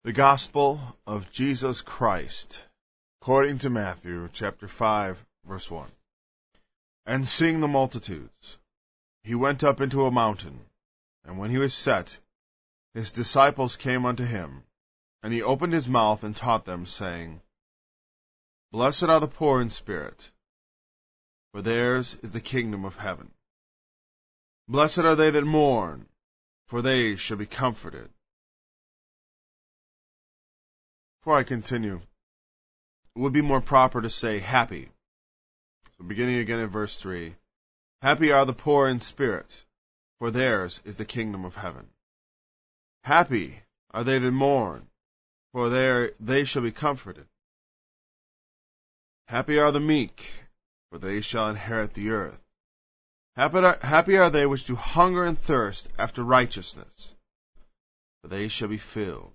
The Gospel of Jesus Christ, according to Matthew, chapter 5, verse 1. And seeing the multitudes, he went up into a mountain, and when he was set, his disciples came unto him, and he opened his mouth and taught them, saying, Blessed are the poor in spirit, for theirs is the kingdom of heaven. Blessed are they that mourn, for they shall be comforted. Before I continue, it would be more proper to say happy. So beginning again in verse 3, Happy are the poor in spirit, for theirs is the kingdom of heaven. Happy are they that mourn, for they shall be comforted. Happy are the meek, for they shall inherit the earth. Happy are they which do hunger and thirst after righteousness, for they shall be filled.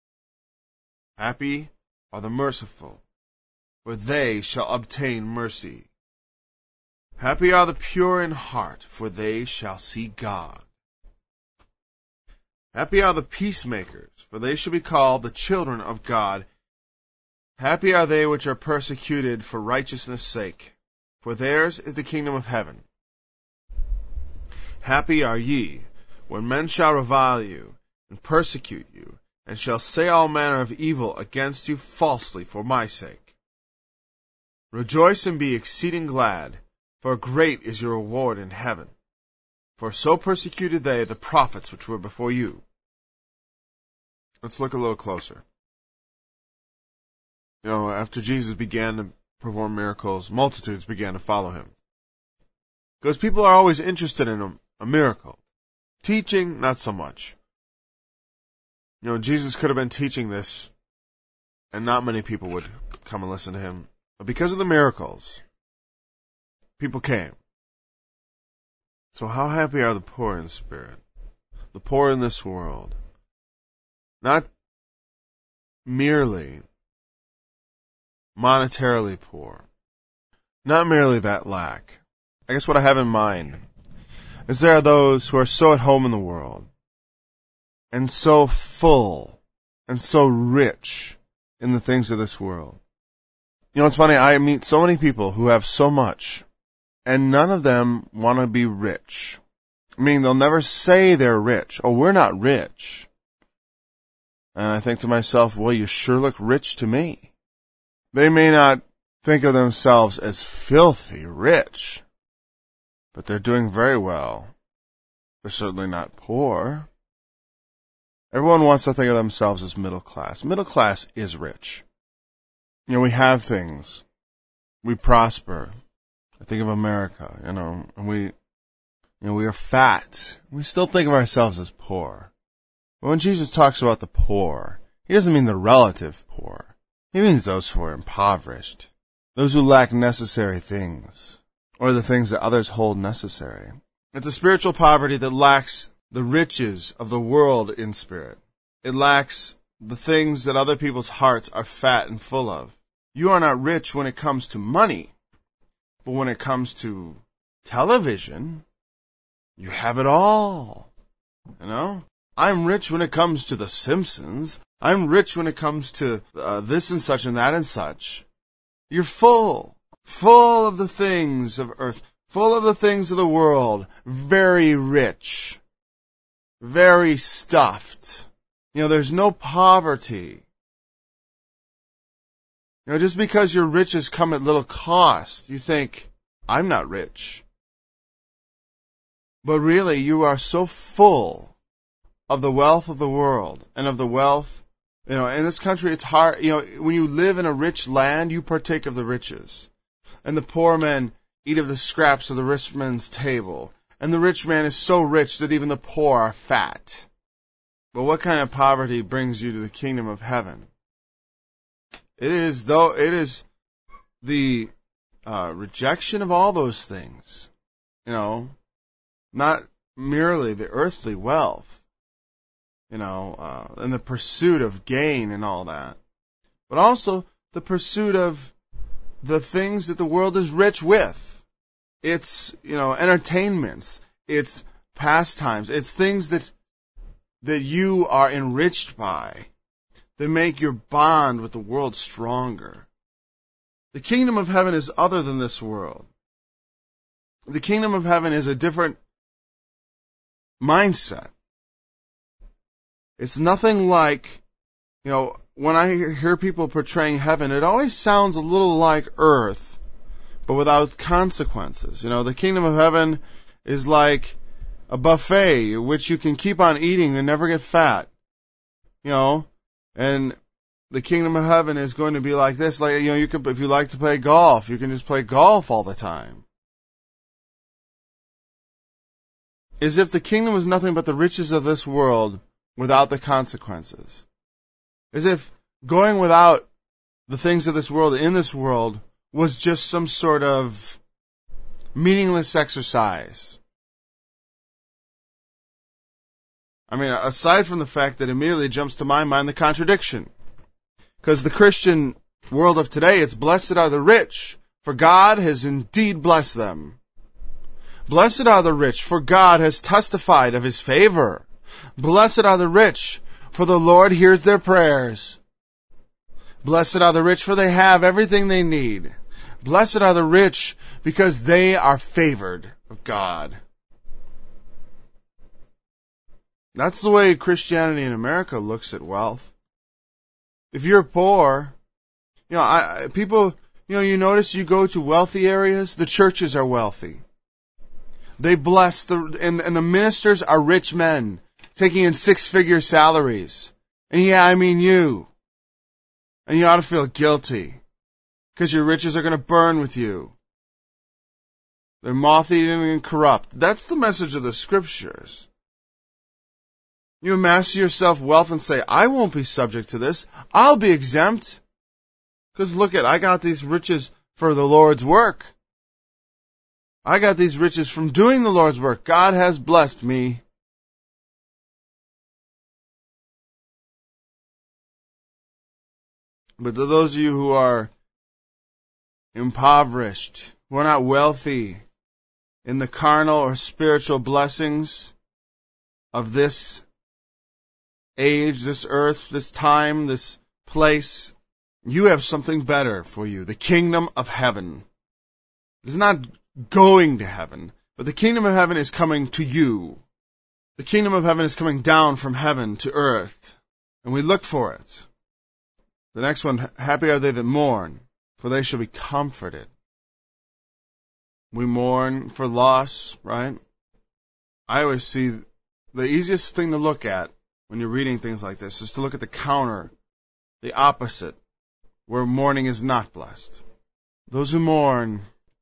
Happy are the merciful, for they shall obtain mercy. Happy are the pure in heart, for they shall see God. Happy are the peacemakers, for they shall be called the children of God. Happy are they which are persecuted for righteousness' sake, for theirs is the kingdom of heaven. Happy are ye, when men shall revile you, and persecute you, and shall say all manner of evil against you falsely for my sake. Rejoice and be exceeding glad, for great is your reward in heaven. For so persecuted they the prophets which were before you. Let's look a little closer. After Jesus began to perform miracles, multitudes began to follow him. Because people are always interested in a miracle. Teaching, not so much. Jesus could have been teaching this, and not many people would come and listen to him. But because of the miracles, people came. So how happy are the poor in spirit? The poor in this world. Not merely monetarily poor. Not merely that lack. I guess what I have in mind is there are those who are so at home in the world, and so full, and so rich in the things of this world. It's funny, I meet so many people who have so much, and none of them want to be rich. They'll never say they're rich. Oh, we're not rich. And I think to myself, well, you sure look rich to me. They may not think of themselves as filthy rich, but they're doing very well. They're certainly not poor. Everyone wants to think of themselves as middle class. Middle class is rich. We have things. We prosper. I think of America, and we are fat. We still think of ourselves as poor. But when Jesus talks about the poor, he doesn't mean the relative poor. He means those who are impoverished, those who lack necessary things, or the things that others hold necessary. It's a spiritual poverty that lacks the riches of the world in spirit. It lacks the things that other people's hearts are fat and full of. You are not rich when it comes to money, but when it comes to television, you have it all. I'm rich when it comes to The Simpsons. I'm rich when it comes to this and such and that and such. You're full of the things of earth, full of the things of the world, very rich, very stuffed. There's no poverty. Just because your riches come at little cost, you think, I'm not rich. But really, you are so full of the wealth of the world and of the wealth, in this country it's hard, when you live in a rich land, you partake of the riches. And the poor men eat of the scraps of the rich man's table. And the rich man is so rich that even the poor are fat. But what kind of poverty brings you to the kingdom of heaven? It is the rejection of all those things. Not merely the earthly wealth, and the pursuit of gain and all that, but also the pursuit of the things that the world is rich with. It's, entertainments, it's pastimes, it's things that you are enriched by, They make your bond with the world stronger. The kingdom of heaven is other than this world. The kingdom of heaven is a different mindset. It's nothing like, when I hear people portraying heaven, it always sounds a little like earth, but without consequences. The kingdom of heaven is like a buffet, which you can keep on eating and never get fat. And the kingdom of heaven is going to be like this. You could, if you like to play golf, you can just play golf all the time. As if the kingdom was nothing but the riches of this world without the consequences. As if going without the things of this world in this world was just some sort of meaningless exercise. Aside from the fact that immediately jumps to my mind the contradiction. Because the Christian world of today, it's blessed are the rich, for God has indeed blessed them. Blessed are the rich, for God has testified of His favor. Blessed are the rich, for the Lord hears their prayers. Blessed are the rich, for they have everything they need. Blessed are the rich, because they are favored of God. That's the way Christianity in America looks at wealth. If you're poor, people, you notice you go to wealthy areas, the churches are wealthy. They bless and the ministers are rich men, taking in 6-figure salaries. And you. And you ought to feel guilty, because your riches are going to burn with you. They're moth-eaten and corrupt. That's the message of the Scriptures. You amass yourself wealth and say, I won't be subject to this. I'll be exempt. Because I got these riches for the Lord's work. I got these riches from doing the Lord's work. God has blessed me. But to those of you who are impoverished, who are not wealthy in the carnal or spiritual blessings of this age, this earth, this time, this place, you have something better for you. The kingdom of heaven. It's not going to heaven, but the kingdom of heaven is coming to you. The kingdom of heaven is coming down from heaven to earth, and we look for it. The next one, happy are they that mourn, for they shall be comforted. We mourn for loss, right? I always see the easiest thing to look at when you're reading things like this is to look at the counter, the opposite, where mourning is not blessed. Those who mourn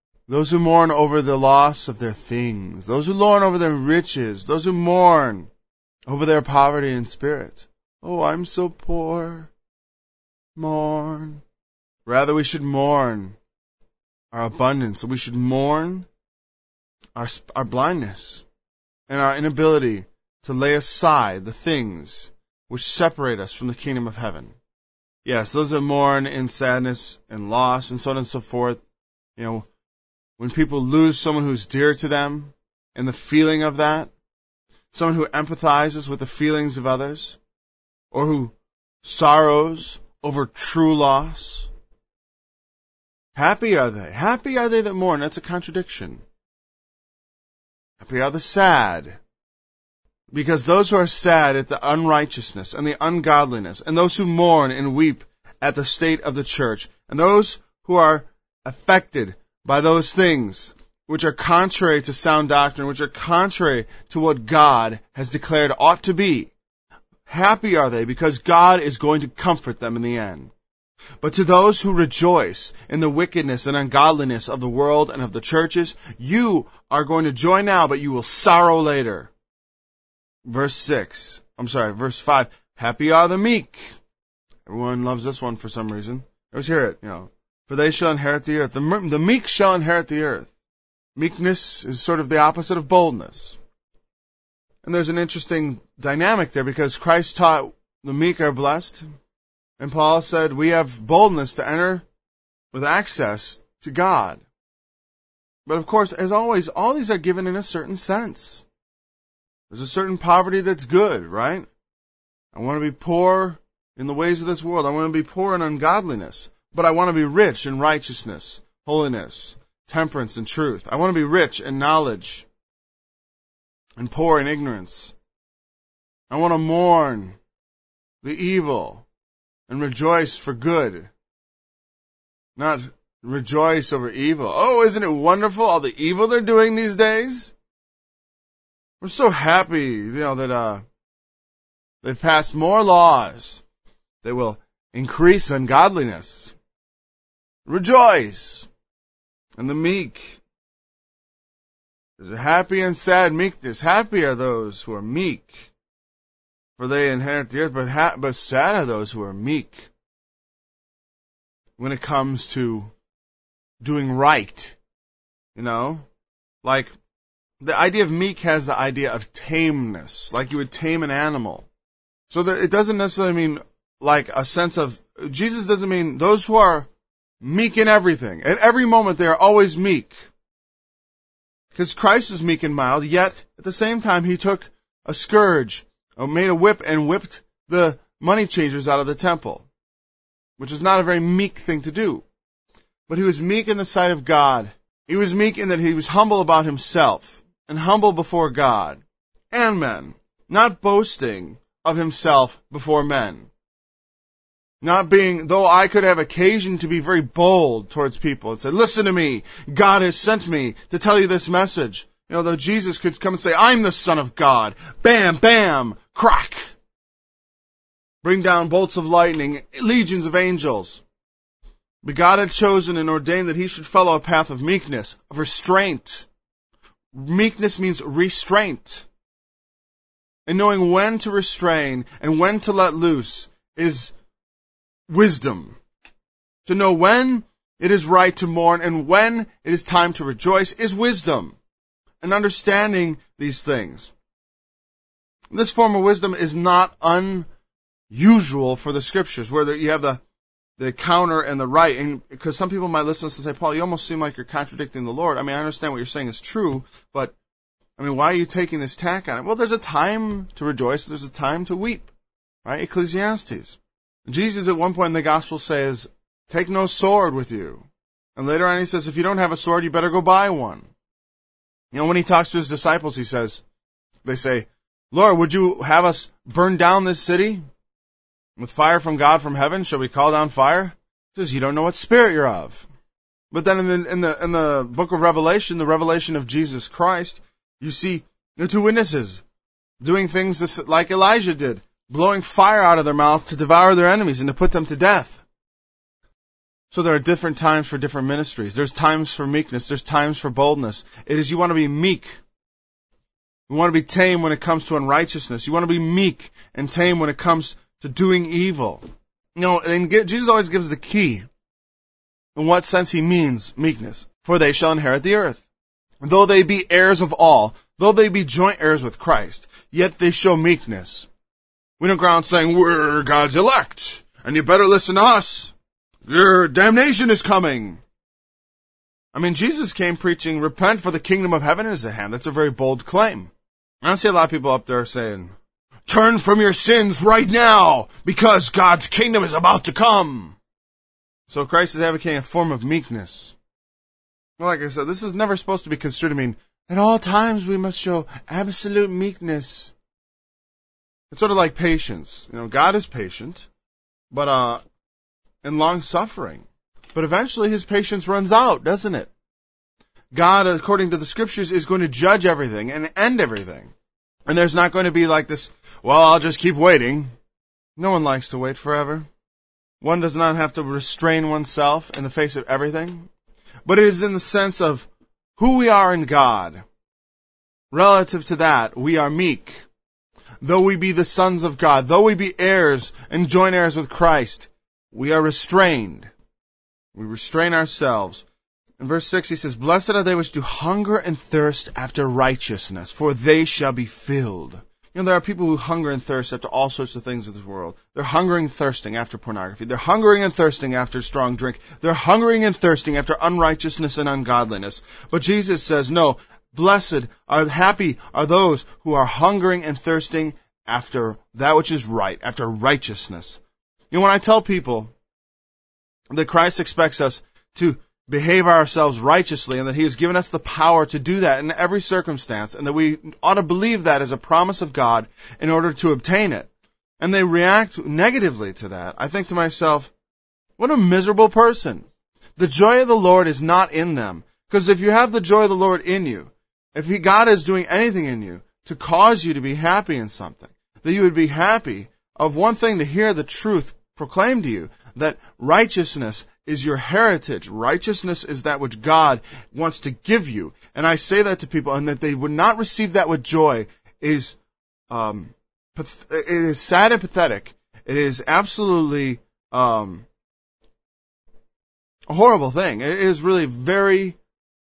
over the loss of their things, those who mourn over their riches, those who mourn over their poverty in spirit. Oh, I'm so poor. Mourn. Rather, we should mourn our abundance. We should mourn our blindness and our inability to lay aside the things which separate us from the kingdom of heaven. Yes, those that mourn in sadness and loss and so on and so forth, when people lose someone who's dear to them and the feeling of that, someone who empathizes with the feelings of others, or who sorrows over true loss. Happy are they. Happy are they that mourn. That's a contradiction. Happy are the sad. Because those who are sad at the unrighteousness and the ungodliness, and those who mourn and weep at the state of the church, and those who are affected by those things which are contrary to sound doctrine, which are contrary to what God has declared ought to be, happy are they, because God is going to comfort them in the end. But to those who rejoice in the wickedness and ungodliness of the world and of the churches, you are going to joy now, but you will sorrow later. Verse 5. Happy are the meek. Everyone loves this one for some reason. Let's hear it, For they shall inherit the earth. The meek shall inherit the earth. Meekness is sort of the opposite of boldness. And there's an interesting dynamic there, because Christ taught the meek are blessed, and Paul said we have boldness to enter with access to God. But of course, as always, all these are given in a certain sense. There's a certain poverty that's good, right? I want to be poor in the ways of this world. I want to be poor in ungodliness, but I want to be rich in righteousness, holiness, temperance, and truth. I want to be rich in knowledge and poor in ignorance. I want to mourn the evil and rejoice for good, not rejoice over evil. Oh, isn't it wonderful, all the evil they're doing these days? We're so happy, that they've passed more laws that will increase ungodliness. Rejoice. And the meek. There's a happy and sad meekness. Happy are those who are meek, for they inherit the earth, but sad are those who are meek when it comes to doing right. Like the idea of meek has the idea of tameness, like you would tame an animal. So that it doesn't necessarily mean like a sense of, Jesus doesn't mean those who are meek in everything. At every moment they are always meek. Because Christ was meek and mild, yet at the same time he took a scourge, made a whip, and whipped the money changers out of the temple, which is not a very meek thing to do. But he was meek in the sight of God. He was meek in that he was humble about himself, and humble before God and men, not boasting of himself before men. Not being, though I could have occasion to be very bold towards people and say, listen to me, God has sent me to tell you this message. Though Jesus could come and say, I'm the Son of God. Bam, bam, crack. Bring down bolts of lightning, legions of angels. But God had chosen and ordained that he should follow a path of meekness, of restraint. Meekness means restraint. And knowing when to restrain and when to let loose is wisdom. To know when it is right to mourn and when it is time to rejoice is wisdom. And understanding these things. This form of wisdom is not unusual for the scriptures, where you have the counter and the right. And because some people might listen to this and say, Paul, you almost seem like you're contradicting the Lord. I understand what you're saying is true, but why are you taking this tack on it? Well, there's a time to rejoice. There's a time to weep. Right? Ecclesiastes. Jesus at one point in the gospel says, take no sword with you. And later on he says, if you don't have a sword, you better go buy one. When he talks to his disciples, they say, Lord, would you have us burn down this city with fire from God from heaven? Shall we call down fire? He says, you don't know what spirit you're of. But then in the book of Revelation, the revelation of Jesus Christ, you see the two witnesses doing things like Elijah did, blowing fire out of their mouth to devour their enemies and to put them to death. So there are different times for different ministries. There's times for meekness. There's times for boldness. It is you want to be meek. You want to be tame when it comes to unrighteousness. You want to be meek and tame when it comes to doing evil. And Jesus always gives the key in what sense he means meekness. For they shall inherit the earth. Though they be heirs of all, though they be joint heirs with Christ, yet they show meekness. We don't go around saying, we're God's elect, and you better listen to us. Your damnation is coming. Jesus came preaching, repent for the kingdom of heaven is at hand. That's a very bold claim. I don't see a lot of people up there saying, turn from your sins right now, because God's kingdom is about to come. So Christ is advocating a form of meekness. Well, like I said, this is never supposed to be construed to mean, at all times we must show absolute meekness. It's sort of like patience. God is patient, but and long-suffering. But eventually his patience runs out, doesn't it? God, according to the scriptures, is going to judge everything and end everything. And there's not going to be like this, well, I'll just keep waiting. No one likes to wait forever. One does not have to restrain oneself in the face of everything. But it is in the sense of who we are in God. Relative to that, we are meek. Though we be the sons of God, though we be heirs and joint heirs with Christ, we are restrained. We restrain ourselves. In verse 6 he says, blessed are they which do hunger and thirst after righteousness, for they shall be filled. There are people who hunger and thirst after all sorts of things of this world. They're hungering and thirsting after pornography. They're hungering and thirsting after strong drink. They're hungering and thirsting after unrighteousness and ungodliness. But Jesus says, no, blessed are, happy are those who are hungering and thirsting after that which is right, after righteousness. You know, when I tell people that Christ expects us to behave ourselves righteously and that He has given us the power to do that in every circumstance and that we ought to believe that as a promise of God in order to obtain it, and they react negatively to that, I think to myself, what a miserable person. The joy of the Lord is not in them. Because if you have the joy of the Lord in you, if God is doing anything in you to cause you to be happy in something, that you would be happy of one thing, to hear the truth proclaimed to you, that righteousness is your heritage. Righteousness is that which God wants to give you. And I say that to people, and that they would not receive that with joy is it is sad and pathetic. It is absolutely a horrible thing. It is really very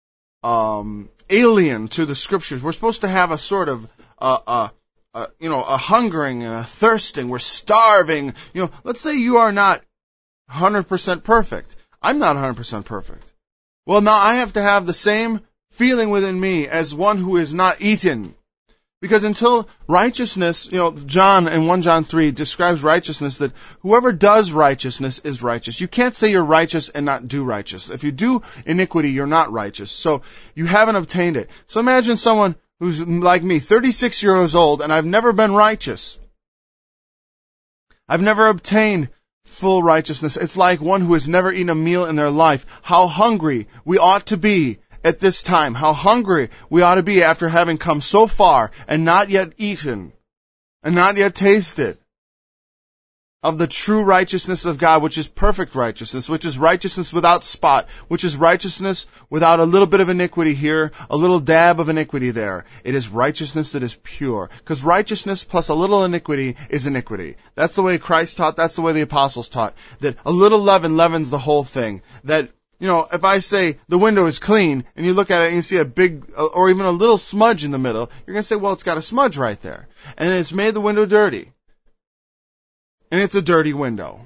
alien to the Scriptures. We're supposed to have a sort of a hungering and a thirsting. We're starving. Let's say you are not 100% perfect. I'm not 100% perfect. Well, now I have to have the same feeling within me as one who is not eaten. Because until righteousness, John in 1 John 3 describes righteousness, that whoever does righteousness is righteous. You can't say you're righteous and not do righteous. If you do iniquity, you're not righteous. So you haven't obtained it. So imagine someone who's like me, 36 years old, and I've never been righteous. I've never obtained full righteousness. It's like one who has never eaten a meal in their life. How hungry we ought to be at this time. How hungry we ought to be after having come so far and not yet eaten and not yet tasted of the true righteousness of God, which is perfect righteousness, which is righteousness without spot, which is righteousness without a little bit of iniquity here, a little dab of iniquity there. It is righteousness that is pure. Because righteousness plus a little iniquity is iniquity. That's the way Christ taught. That's the way the apostles taught. That a little leaven leavens the whole thing. That, if I say the window is clean and you look at it and you see a big or even a little smudge in the middle, you're going to say, well, it's got a smudge right there. And it's made the window dirty. And it's a dirty window.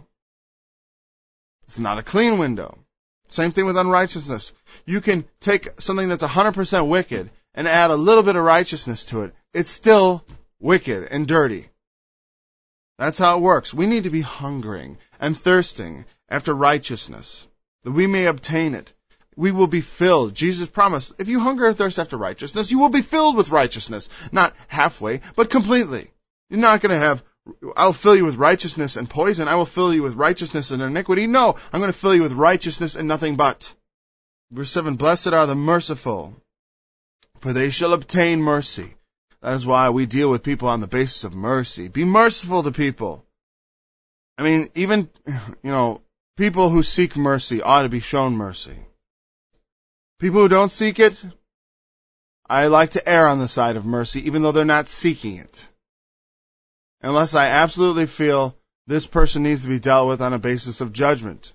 It's not a clean window. Same thing with unrighteousness. You can take something that's 100% wicked and add a little bit of righteousness to it. It's still wicked and dirty. That's how it works. We need to be hungering and thirsting after righteousness, that we may obtain it. We will be filled. Jesus promised, if you hunger and thirst after righteousness, you will be filled with righteousness. Not halfway, but completely. You're not going to have, I'll fill you with righteousness and poison. I will fill you with righteousness and iniquity. No, I'm going to fill you with righteousness and nothing but. Verse 7, blessed are the merciful, for they shall obtain mercy. That is why we deal with people on the basis of mercy. Be merciful to people. I mean, even, people who seek mercy ought to be shown mercy. People who don't seek it, I like to err on the side of mercy, even though they're not seeking it. Unless I absolutely feel this person needs to be dealt with on a basis of judgment.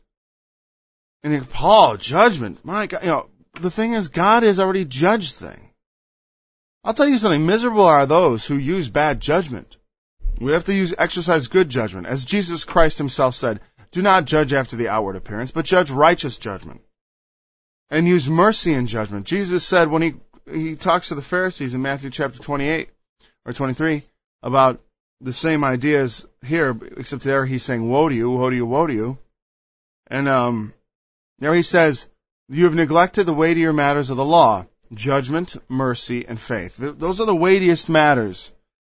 And Paul, judgment. My God, the thing is, God has already judged things. I'll tell you something, miserable are those who use bad judgment. We have to exercise good judgment. As Jesus Christ himself said, do not judge after the outward appearance, but judge righteous judgment. And use mercy in judgment. Jesus said when he talks to the Pharisees in Matthew chapter 28 or 23 about the same ideas here, except there he's saying, woe to you, woe to you, woe to you. And there he says, you have neglected the weightier matters of the law, judgment, mercy, and faith. Those are the weightiest matters.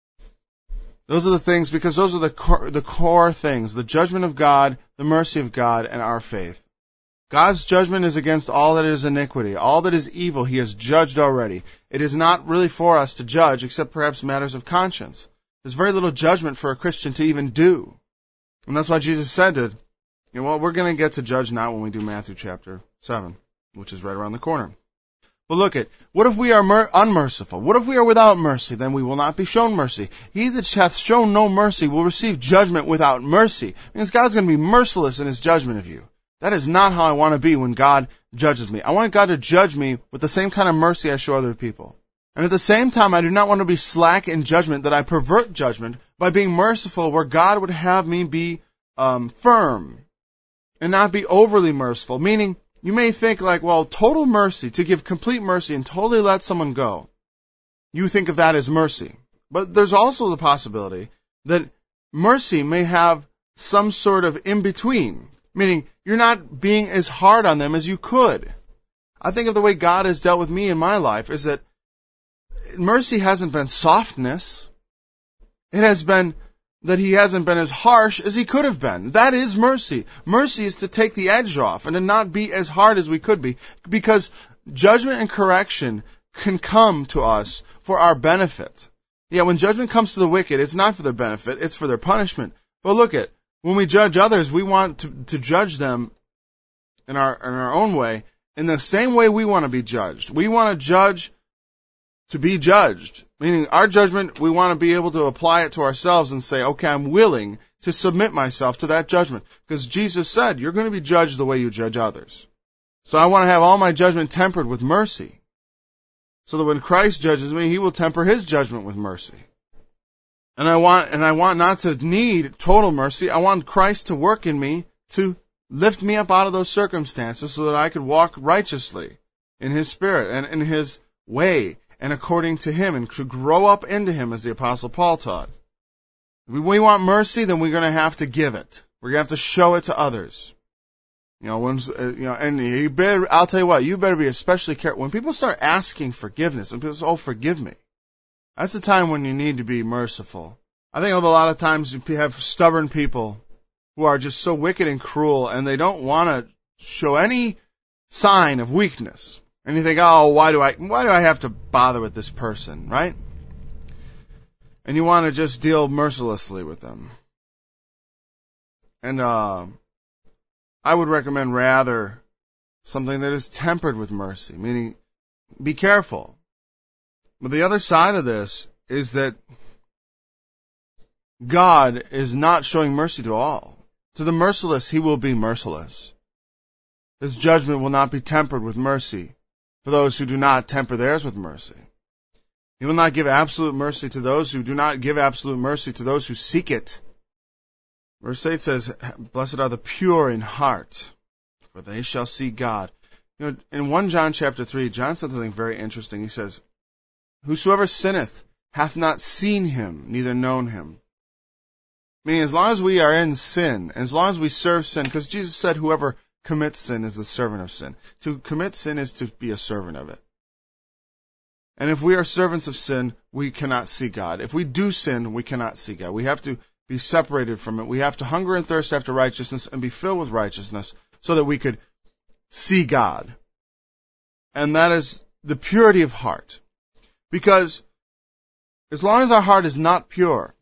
Those are the things, because those are the core things, the judgment of God, the mercy of God, and our faith. God's judgment is against all that is iniquity. All that is evil he has judged already. It is not really for us to judge, except perhaps matters of conscience. There's very little judgment for a Christian to even do. And that's why Jesus said that, we're going to get to judge not when we do Matthew chapter 7, which is right around the corner. But look what if we are unmerciful? What if we are without mercy? Then we will not be shown mercy. He that hath shown no mercy will receive judgment without mercy. It means God's going to be merciless in his judgment of you. That is not how I want to be when God judges me. I want God to judge me with the same kind of mercy I show other people. And at the same time, I do not want to be slack in judgment, that I pervert judgment by being merciful where God would have me be firm and not be overly merciful. Meaning, you may think total mercy, to give complete mercy and totally let someone go. You think of that as mercy. But there's also the possibility that mercy may have some sort of in-between, meaning you're not being as hard on them as you could. I think of the way God has dealt with me in my life is that mercy hasn't been softness. It has been that he hasn't been as harsh as he could have been. That is mercy. Mercy is to take the edge off and to not be as hard as we could be, because judgment and correction can come to us for our benefit. Yeah, when judgment comes to the wicked, it's not for their benefit, it's for their punishment. But look at, when we judge others, we want to judge them in our own way, in the same way we want to be judged. We want to judge to be judged, meaning our judgment, we want to be able to apply it to ourselves and say, okay, I'm willing to submit myself to that judgment. Because Jesus said, you're going to be judged the way you judge others. So I want to have all my judgment tempered with mercy, so that when Christ judges me, he will temper his judgment with mercy. And I want not to need total mercy. I want Christ to work in me to lift me up out of those circumstances so that I could walk righteously in his spirit and in his way and according to him, and to grow up into him, as the Apostle Paul taught. If we want mercy, then we're going to have to give it. We're going to have to show it to others. And I'll tell you what, you better be especially careful. When people start asking forgiveness, and people say, oh, forgive me, that's the time when you need to be merciful. I think of a lot of times you have stubborn people who are just so wicked and cruel, and they don't want to show any sign of weakness. And you think, oh, why do I have to bother with this person, right? And you want to just deal mercilessly with them. And I would recommend rather something that is tempered with mercy, meaning be careful. But the other side of this is that God is not showing mercy to all. To the merciless, he will be merciless. His judgment will not be tempered with mercy for those who do not temper theirs with mercy. He will not give absolute mercy to those who do not give absolute mercy to those who seek it. Verse 8 says, blessed are the pure in heart, for they shall see God. In 1 John chapter 3, John said something very interesting. He says, whosoever sinneth hath not seen him, neither known him. Meaning, as long as we are in sin, as long as we serve sin, because Jesus said whoever commits sin is the servant of sin. To commit sin is to be a servant of it. And if we are servants of sin, we cannot see God. If we do sin, we cannot see God. We have to be separated from it. We have to hunger and thirst after righteousness and be filled with righteousness so that we could see God. And that is the purity of heart. Because as long as our heart is not pure,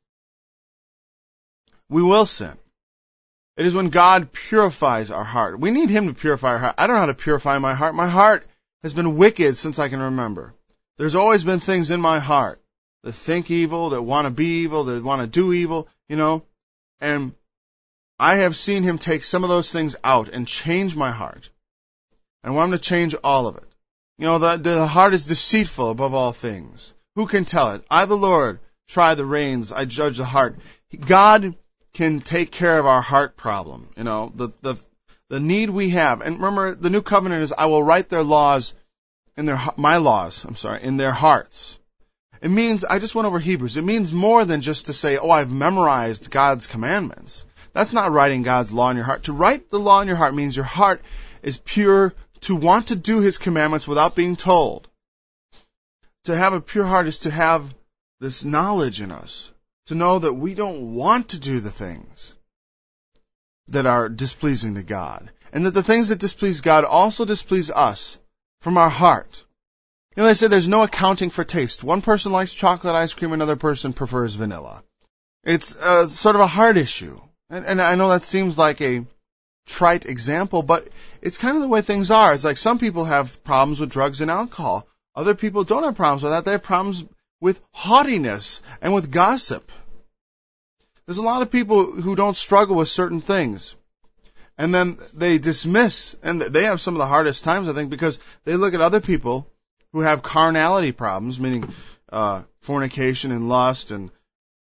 we will sin. It is when God purifies our heart. We need him to purify our heart. I don't know how to purify my heart. My heart has been wicked since I can remember. There's always been things in my heart that think evil, that want to be evil, that want to do evil, and I have seen him take some of those things out and change my heart. I want him to change all of it. The heart is deceitful above all things. Who can tell it? I, the Lord, try the reins. I judge the heart. God can take care of our heart problem. The need we have. And remember, the new covenant is, I will write their laws in their hearts. It means, I just went over Hebrews. It means more than just to say, oh, I've memorized God's commandments. That's not writing God's law in your heart. To write the law in your heart means your heart is pure to want to do his commandments without being told. To have a pure heart is to have this knowledge in us, to know that we don't want to do the things that are displeasing to God, and that the things that displease God also displease us from our heart. They say there's no accounting for taste. One person likes chocolate ice cream, another person prefers vanilla. It's sort of a heart issue. And I know that seems like a trite example, but it's kind of the way things are. It's like some people have problems with drugs and alcohol. Other people don't have problems with that. They have problems with haughtiness and with gossip. There's a lot of people who don't struggle with certain things. And then they dismiss, and they have some of the hardest times, I think, because they look at other people who have carnality problems, meaning fornication and lust and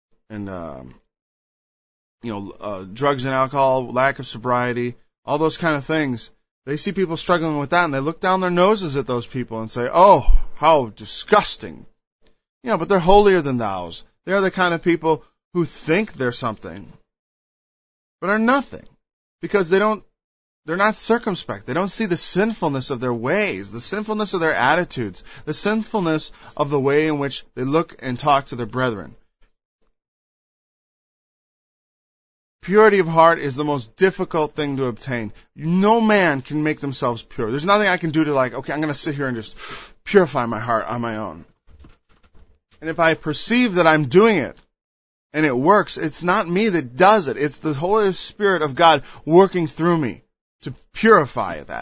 drugs and alcohol, lack of sobriety, all those kind of things. They see people struggling with that, and they look down their noses at those people and say, oh, how disgusting. But they're holier than thous. They're the kind of people who think they're something. but are nothing, because they're not circumspect. They don't see the sinfulness of their ways, the sinfulness of their attitudes, the sinfulness of the way in which they look and talk to their brethren. Purity of heart is the most difficult thing to obtain. No man can make themselves pure. There's nothing I can do to okay, I'm going to sit here and just purify my heart on my own. And if I perceive that I'm doing it, and it works, it's not me that does it. It's the Holy Spirit of God working through me to purify that.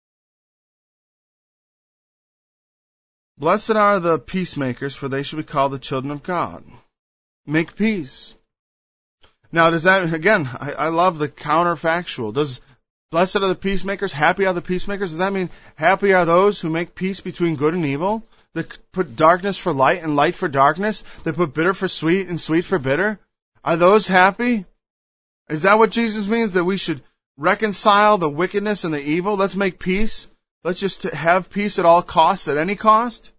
Blessed are the peacemakers, for they shall be called the children of God. Make peace. Now, does that, again, I love the counterfactual. Does blessed are the peacemakers, happy are the peacemakers, does that mean happy are those who make peace between good and evil? That put darkness for light and light for darkness? That put bitter for sweet and sweet for bitter? Are those happy? Is that what Jesus means? That we should reconcile the wickedness and the evil? Let's make peace? Let's just have peace at all costs, at any cost?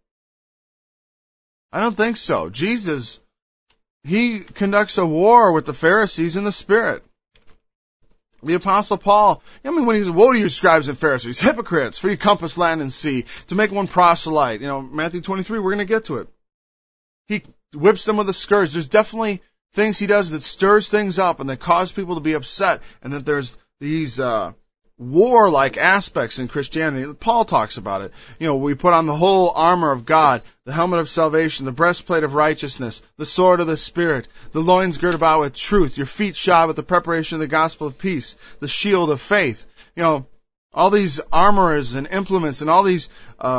I don't think so. Jesus, he conducts a war with the Pharisees in the Spirit. The Apostle Paul, when he says, woe to you scribes and Pharisees, hypocrites, for you compass land and sea, to make one proselyte. Matthew 23, we're going to get to it. He whips them with a scourge. There's definitely things he does that stirs things up and that cause people to be upset, and that there's these warlike aspects in Christianity. Paul talks about it. We put on the whole armor of God, the helmet of salvation, the breastplate of righteousness, the sword of the Spirit, the loins girt about with truth, your feet shod with the preparation of the gospel of peace, the shield of faith. All these armorers and implements and all these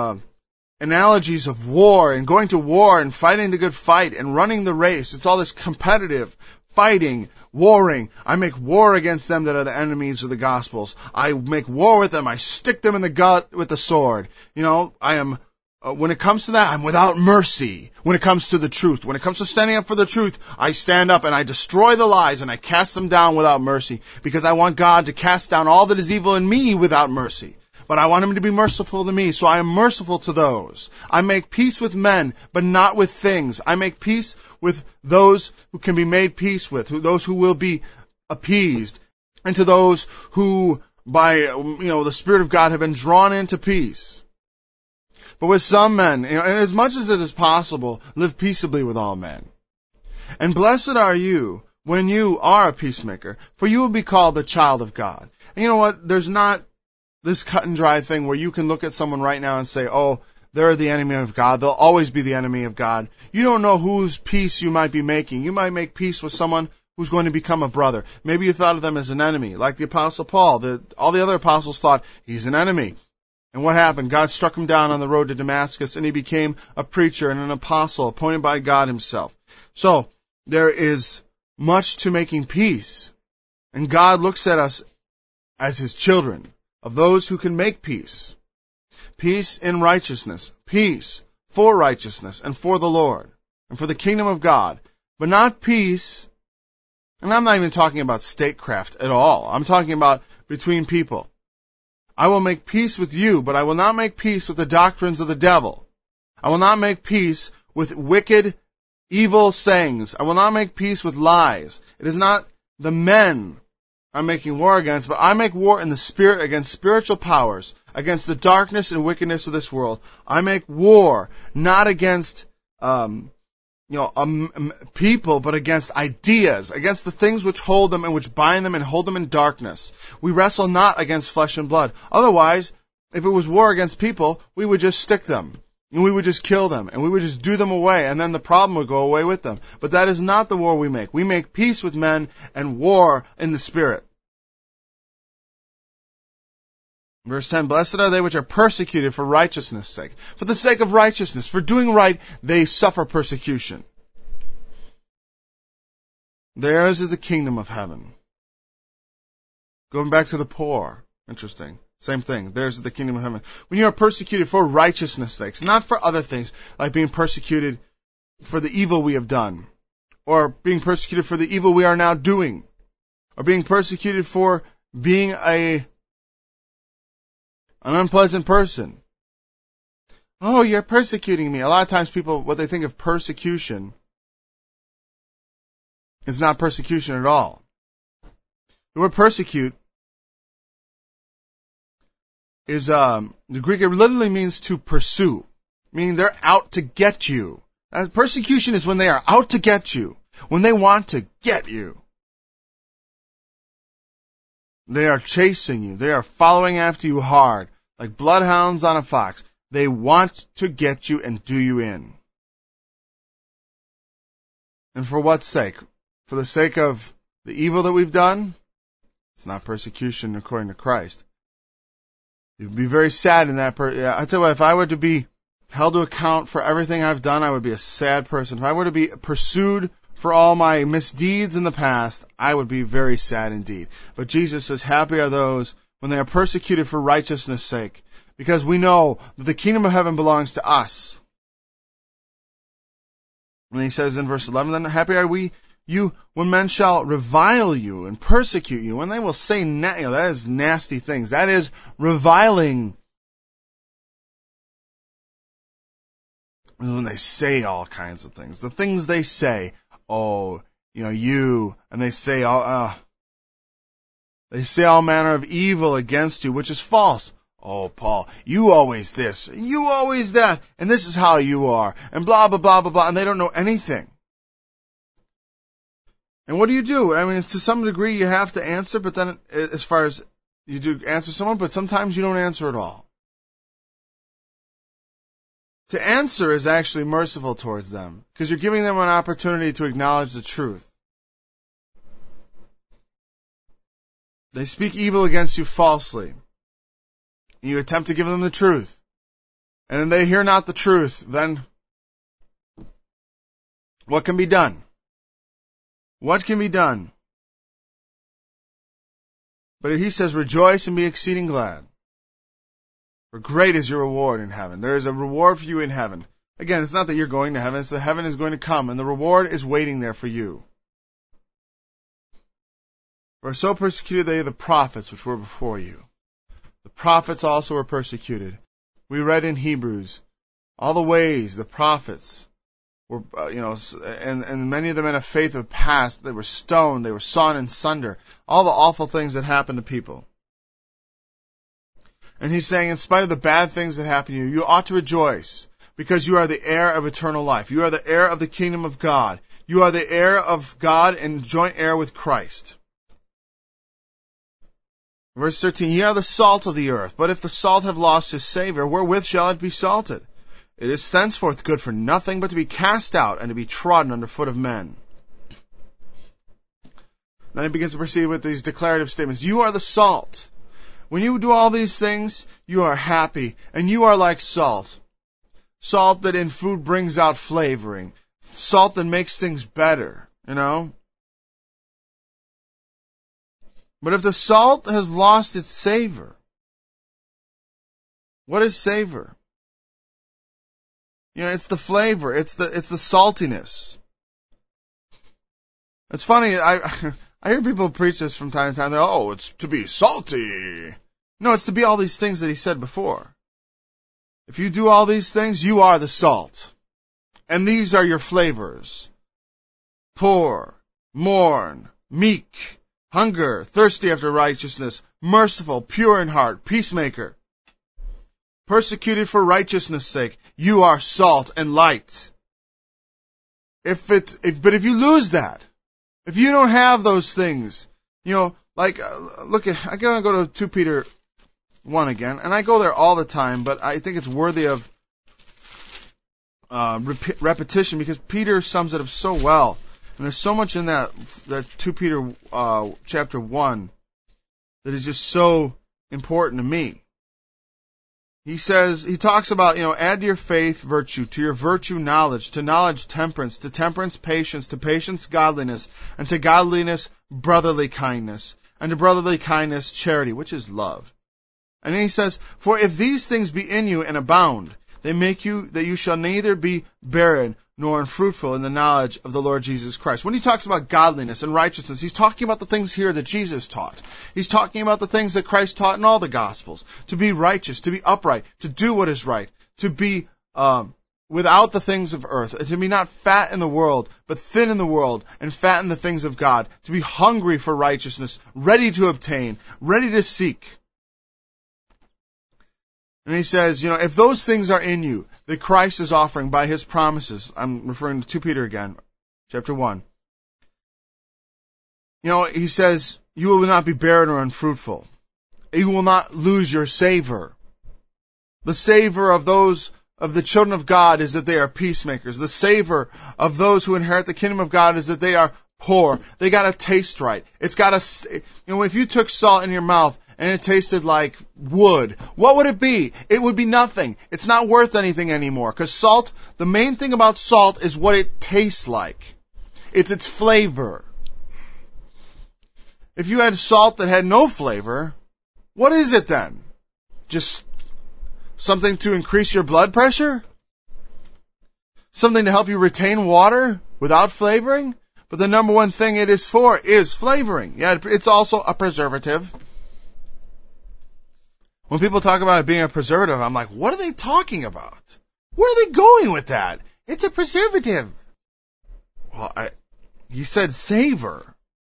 analogies of war and going to war and fighting the good fight and running the race. It's all this competitive fighting, warring. I make war against them that are the enemies of the Gospels. I make war with them. I stick them in the gut with the sword. I am, when it comes to that, I'm without mercy. When it comes to the truth, when it comes to standing up for the truth, I stand up and I destroy the lies and I cast them down without mercy, because I want God to cast down all that is evil in me without mercy. But I want him to be merciful to me, so I am merciful to those. I make peace with men, but not with things. I make peace with those who can be made peace with, those who will be appeased, and to those who, by the Spirit of God, have been drawn into peace. But with some men, and as much as it is possible, live peaceably with all men. And blessed are you when you are a peacemaker, for you will be called the child of God. And you know what? There's not this cut and dry thing where you can look at someone right now and say, oh, they're the enemy of God. They'll always be the enemy of God. You don't know whose peace you might be making. You might make peace with someone who's going to become a brother. Maybe you thought of them as an enemy, like the Apostle Paul. All the other apostles thought he's an enemy. And what happened? God struck him down on the road to Damascus, and he became a preacher and an apostle appointed by God himself. So there is much to making peace. And God looks at us as his children, of those who can make peace. Peace in righteousness. Peace for righteousness and for the Lord and for the kingdom of God. But not peace, and I'm not even talking about statecraft at all. I'm talking about between people. I will make peace with you, but I will not make peace with the doctrines of the devil. I will not make peace with wicked, evil sayings. I will not make peace with lies. It is not the men I'm making war against, but I make war in the Spirit against spiritual powers, against the darkness and wickedness of this world. I make war not against people, but against ideas, against the things which hold them and which bind them and hold them in darkness. We wrestle not against flesh and blood. Otherwise, if it was war against people, we would just stick them, and we would just kill them, and we would just do them away, and then the problem would go away with them. But that is not the war we make. We make peace with men and war in the Spirit. Verse 10, blessed are they which are persecuted for righteousness' sake. For the sake of righteousness, for doing right, they suffer persecution. Theirs is the kingdom of heaven. Going back to the poor. Interesting. Same thing. Theirs is the kingdom of heaven. When you are persecuted for righteousness' sake, not for other things, like being persecuted for the evil we have done, or being persecuted for the evil we are now doing, or being persecuted for being an unpleasant person. Oh, you're persecuting me. A lot of times people, what they think of persecution is not persecution at all. The word persecute is, the Greek, it literally means to pursue, meaning they're out to get you. Persecution is when they are out to get you, when they want to get you. They are chasing you. They are following after you hard, like bloodhounds on a fox. They want to get you and do you in. And for what sake? For the sake of the evil that we've done? It's not persecution according to Christ. You'd be very sad in that. I tell you what, if I were to be held to account for everything I've done, I would be a sad person. If I were to be pursued for all my misdeeds in the past, I would be very sad indeed. But Jesus says, happy are those when they are persecuted for righteousness' sake, because we know that the kingdom of heaven belongs to us. And he says in verse 11, then happy are you when men shall revile you and persecute you, when they will say, that is nasty things. That is reviling. When they say all kinds of things, the things they say, you, and they say all manner of evil against you, which is false. Oh, Paul, you always this, and you always that, and this is how you are, and blah, blah, blah, blah, blah, and they don't know anything. And what do? I mean, to some degree you have to answer, but then as far as you do answer someone, but sometimes you don't answer at all. To answer is actually merciful towards them, because you're giving them an opportunity to acknowledge the truth. They speak evil against you falsely. You attempt to give them the truth. And then they hear not the truth. Then what can be done? What can be done? But he says, rejoice and be exceeding glad. For great is your reward in heaven. There is a reward for you in heaven. Again, it's not that you're going to heaven. It's that heaven is going to come, and the reward is waiting there for you. For so persecuted they the prophets which were before you. The prophets also were persecuted. We read in Hebrews all the ways the prophets were, and many of the men of faith have passed. They were stoned. They were sawn in sunder. All the awful things that happened to people. And he's saying, in spite of the bad things that happen to you, you ought to rejoice, because you are the heir of eternal life. You are the heir of the kingdom of God. You are the heir of God and joint heir with Christ. Verse 13, ye are the salt of the earth, but if the salt have lost his savor, wherewith shall it be salted? It is thenceforth good for nothing but to be cast out and to be trodden under foot of men. Then he begins to proceed with these declarative statements. You are the salt. When you do all these things, you are happy, and you are like salt. Salt that in food brings out flavoring. Salt that makes things better, But if the salt has lost its savor, what is savor? It's the flavor. It's the saltiness. It's funny. I hear people preach this from time to time. It's to be salty. No, it's to be all these things that he said before. If you do all these things, you are the salt. And these are your flavors. Poor, mourn, meek, hunger, thirsty after righteousness, merciful, pure in heart, peacemaker. Persecuted for righteousness' sake, you are salt and light. But if you lose that, if you don't have those things, look at, I gotta go to 2 Peter 1 again, and I go there all the time, but I think it's worthy of repetition, because Peter sums it up so well. And there's so much in that 2 Peter chapter 1 that is just so important to me. He talks about, add to your faith virtue, to your virtue knowledge, to knowledge temperance, to temperance patience, to patience godliness, and to godliness brotherly kindness, and to brotherly kindness charity, which is love. And then he says, for if these things be in you and abound, they make you that you shall neither be barren nor unfruitful in the knowledge of the Lord Jesus Christ. When he talks about godliness and righteousness, he's talking about the things here that Jesus taught. He's talking about the things that Christ taught in all the Gospels. To be righteous, to be upright, to do what is right, to be without the things of earth, to be not fat in the world, but thin in the world, and fat in the things of God, to be hungry for righteousness, ready to obtain, ready to seek. And he says, if those things are in you, that Christ is offering by his promises, I'm referring to 2 Peter again, chapter 1. He says, you will not be barren or unfruitful. You will not lose your savor. The savor of the children of God is that they are peacemakers. The savor of those who inherit the kingdom of God is that they are poor. They got to taste right. It's got to, if you took salt in your mouth and it tasted like wood, what would it be? It would be nothing. It's not worth anything anymore. Because salt, the main thing about salt is what it tastes like. It's its flavor. If you had salt that had no flavor, what is it then? Just something to increase your blood pressure? Something to help you retain water without flavoring? But the number one thing it is for is flavoring. Yeah, it's also a preservative. When people talk about it being a preservative, I'm like, what are they talking about? Where are they going with that? It's a preservative. Well, he said savor.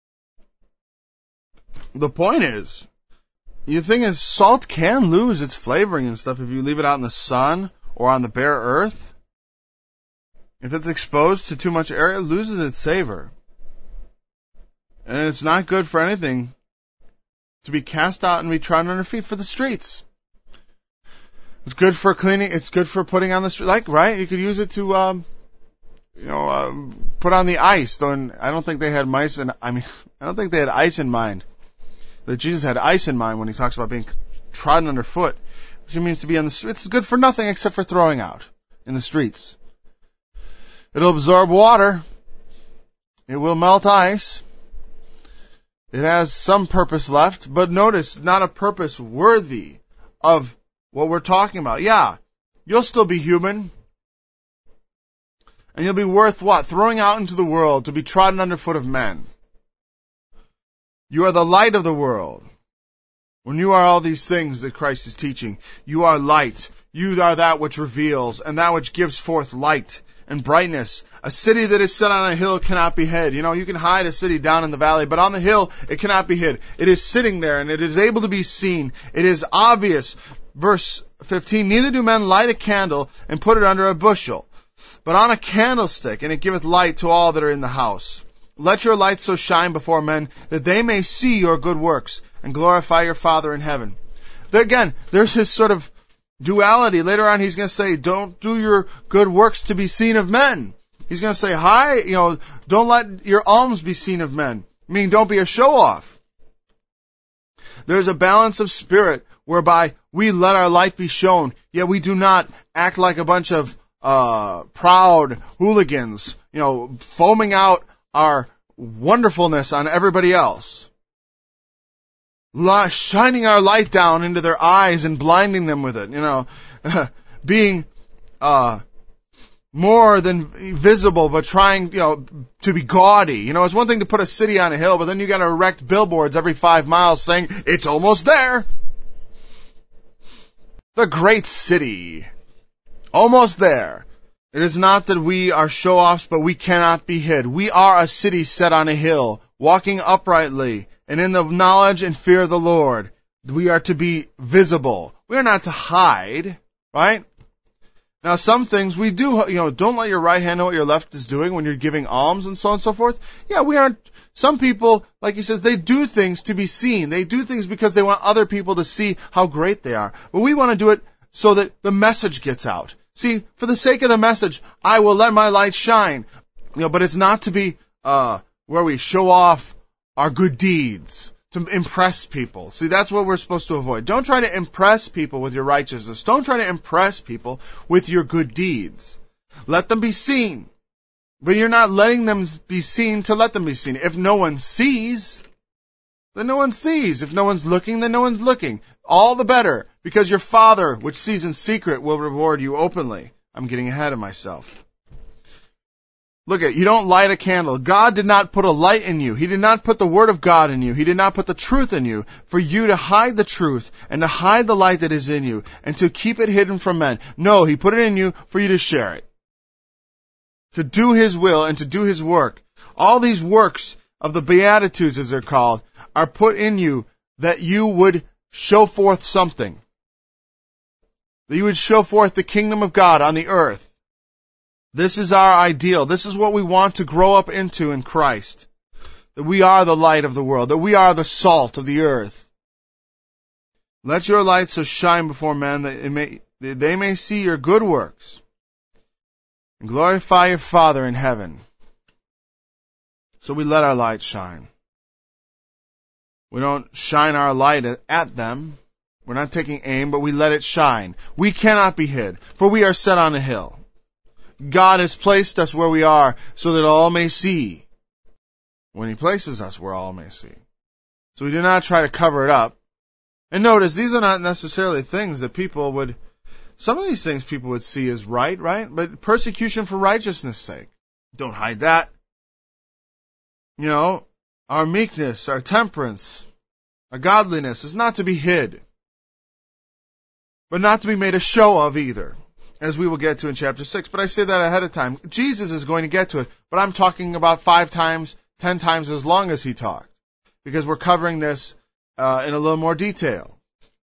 The point is, the thing is, salt can lose its flavoring and stuff if you leave it out in the sun or on the bare earth. If it's exposed to too much air, it loses its savor. And it's not good for anything to be cast out and be trodden under feet for the streets. It's good for cleaning. It's good for putting on the street. Right? You could use it to, put on the ice. Though I don't think they had I don't think they had ice in mind. That Jesus had ice in mind when he talks about being trodden underfoot, which means to be on the streets. It's good for nothing except for throwing out in the streets. It'll absorb water. It will melt ice. It has some purpose left, but notice, not a purpose worthy of what we're talking about. Yeah, you'll still be human. And you'll be worth what? Throwing out into the world to be trodden underfoot of men. You are the light of the world. When you are all these things that Christ is teaching, you are light. You are that which reveals and that which gives forth light and brightness. A city that is set on a hill cannot be hid. You can hide a city down in the valley, but on the hill it cannot be hid. It is sitting there and it is able to be seen. It is obvious. Verse 15, neither do men light a candle and put it under a bushel, but on a candlestick, and it giveth light to all that are in the house. Let your light so shine before men that they may see your good works and glorify your Father in heaven. There again, there's his sort of duality. Later on, he's going to say, don't do your good works to be seen of men. He's going to say, don't let your alms be seen of men. Meaning, don't be a show-off. There's a balance of spirit whereby we let our light be shown, yet we do not act like a bunch of proud hooligans, foaming out our wonderfulness on everybody else. Shining our light down into their eyes and blinding them with it, being more than visible, but trying, to be gaudy. It's one thing to put a city on a hill, but then you got to erect billboards every 5 miles saying, it's almost there. The great city. Almost there. It is not that we are show-offs, but we cannot be hid. We are a city set on a hill, walking uprightly, and in the knowledge and fear of the Lord. We are to be visible. We are not to hide, right? Now, some things we do, don't let your right hand know what your left is doing when you're giving alms and so on and so forth. Yeah, we aren't, some people, like he says, they do things to be seen. They do things because they want other people to see how great they are. But we want to do it so that the message gets out. See, for the sake of the message, I will let my light shine. But it's not to be where we show off our good deeds to impress people. See, that's what we're supposed to avoid. Don't try to impress people with your righteousness. Don't try to impress people with your good deeds. Let them be seen. But you're not letting them be seen to let them be seen. If no one sees, then no one sees. If no one's looking, then no one's looking. All the better, because your Father, which sees in secret, will reward you openly. I'm getting ahead of myself. Look at, you don't light a candle. God did not put a light in you. He did not put the Word of God in you. He did not put the truth in you for you to hide the truth and to hide the light that is in you and to keep it hidden from men. No, He put it in you for you to share it. to do His will and to do His work. All these works of the Beatitudes, as they're called, are put in you that you would show forth something. That you would show forth the kingdom of God on the earth. This is our ideal. This is what we want to grow up into in Christ. That we are the light of the world. That we are the salt of the earth. Let your light so shine before men that they may see your good works and glorify your Father in heaven. So we let our light shine. We don't shine our light at them. We're not taking aim, but we let it shine. We cannot be hid, for we are set on a hill. God has placed us where we are so that all may see. When He places us where all may see. So we do not try to cover it up. And notice, these are not necessarily things that people would, some of these things people would see as right? But persecution for righteousness' sake. Don't hide that. You know, our meekness, our temperance, our godliness is not to be hid. But not to be made a show of either, as we will get to in chapter 6. But I say that ahead of time. Jesus is going to get to it, but I'm talking about 5 times, 10 times as long as He talked. Because we're covering this in a little more detail.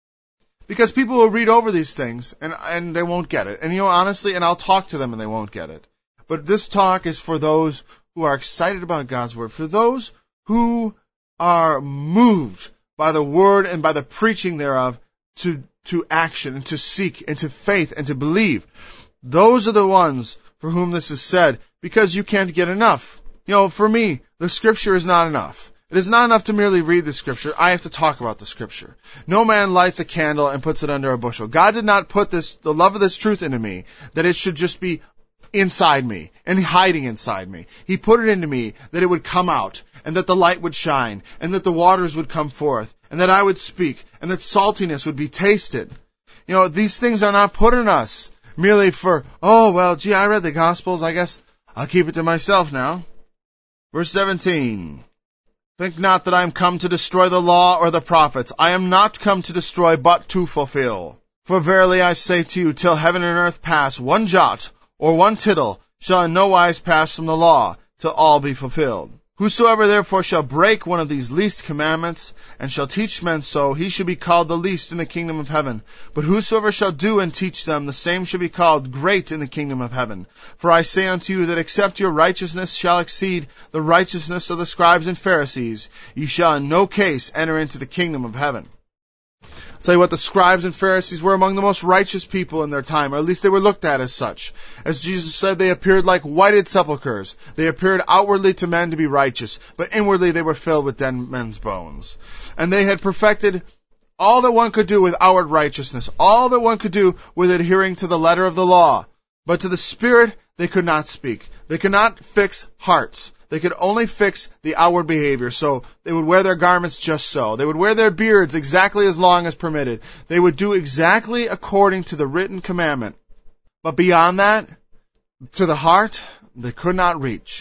Because people will read over these things and they won't get it. And you know, honestly, and I'll talk to them and they won't get it. But this talk is for those who are excited about God's Word, for those who are moved by the Word and by the preaching thereof to action and to seek and to faith and to believe. Those are the ones for whom this is said, because you can't get enough. You know, for me, the Scripture is not enough. It is not enough to merely read the Scripture. I have to talk about the Scripture. No man lights a candle and puts it under a bushel. God did not put the love of this truth into me, that it should just be inside me and hiding inside me. He put it into me that it would come out, and that the light would shine, and that the waters would come forth, and that I would speak, and that saltiness would be tasted. You know, these things are not put in us merely for, oh, well, gee, I read the Gospels, I guess I'll keep it to myself now. Verse 17. Think not that I am come to destroy the law or the prophets. I am not come to destroy, but to fulfill. For verily I say to you, till heaven and earth pass, one jot or one tittle shall in no wise pass from the law, till all be fulfilled. Whosoever therefore shall break one of these least commandments, and shall teach men so, he shall be called the least in the kingdom of heaven. But whosoever shall do and teach them, the same shall be called great in the kingdom of heaven. For I say unto you that except your righteousness shall exceed the righteousness of the scribes and Pharisees, ye shall in no case enter into the kingdom of heaven. I'll tell you what, the scribes and Pharisees were among the most righteous people in their time, or at least they were looked at as such. As Jesus said, they appeared like whited sepulchres. They appeared outwardly to men to be righteous, but inwardly they were filled with dead men's bones. And they had perfected all that one could do with outward righteousness, all that one could do with adhering to the letter of the law. But to the Spirit they could not speak. They could not fix hearts. They could only fix the outward behavior. So they would wear their garments just so. They would wear their beards exactly as long as permitted. They would do exactly according to the written commandment. But beyond that, to the heart, they could not reach.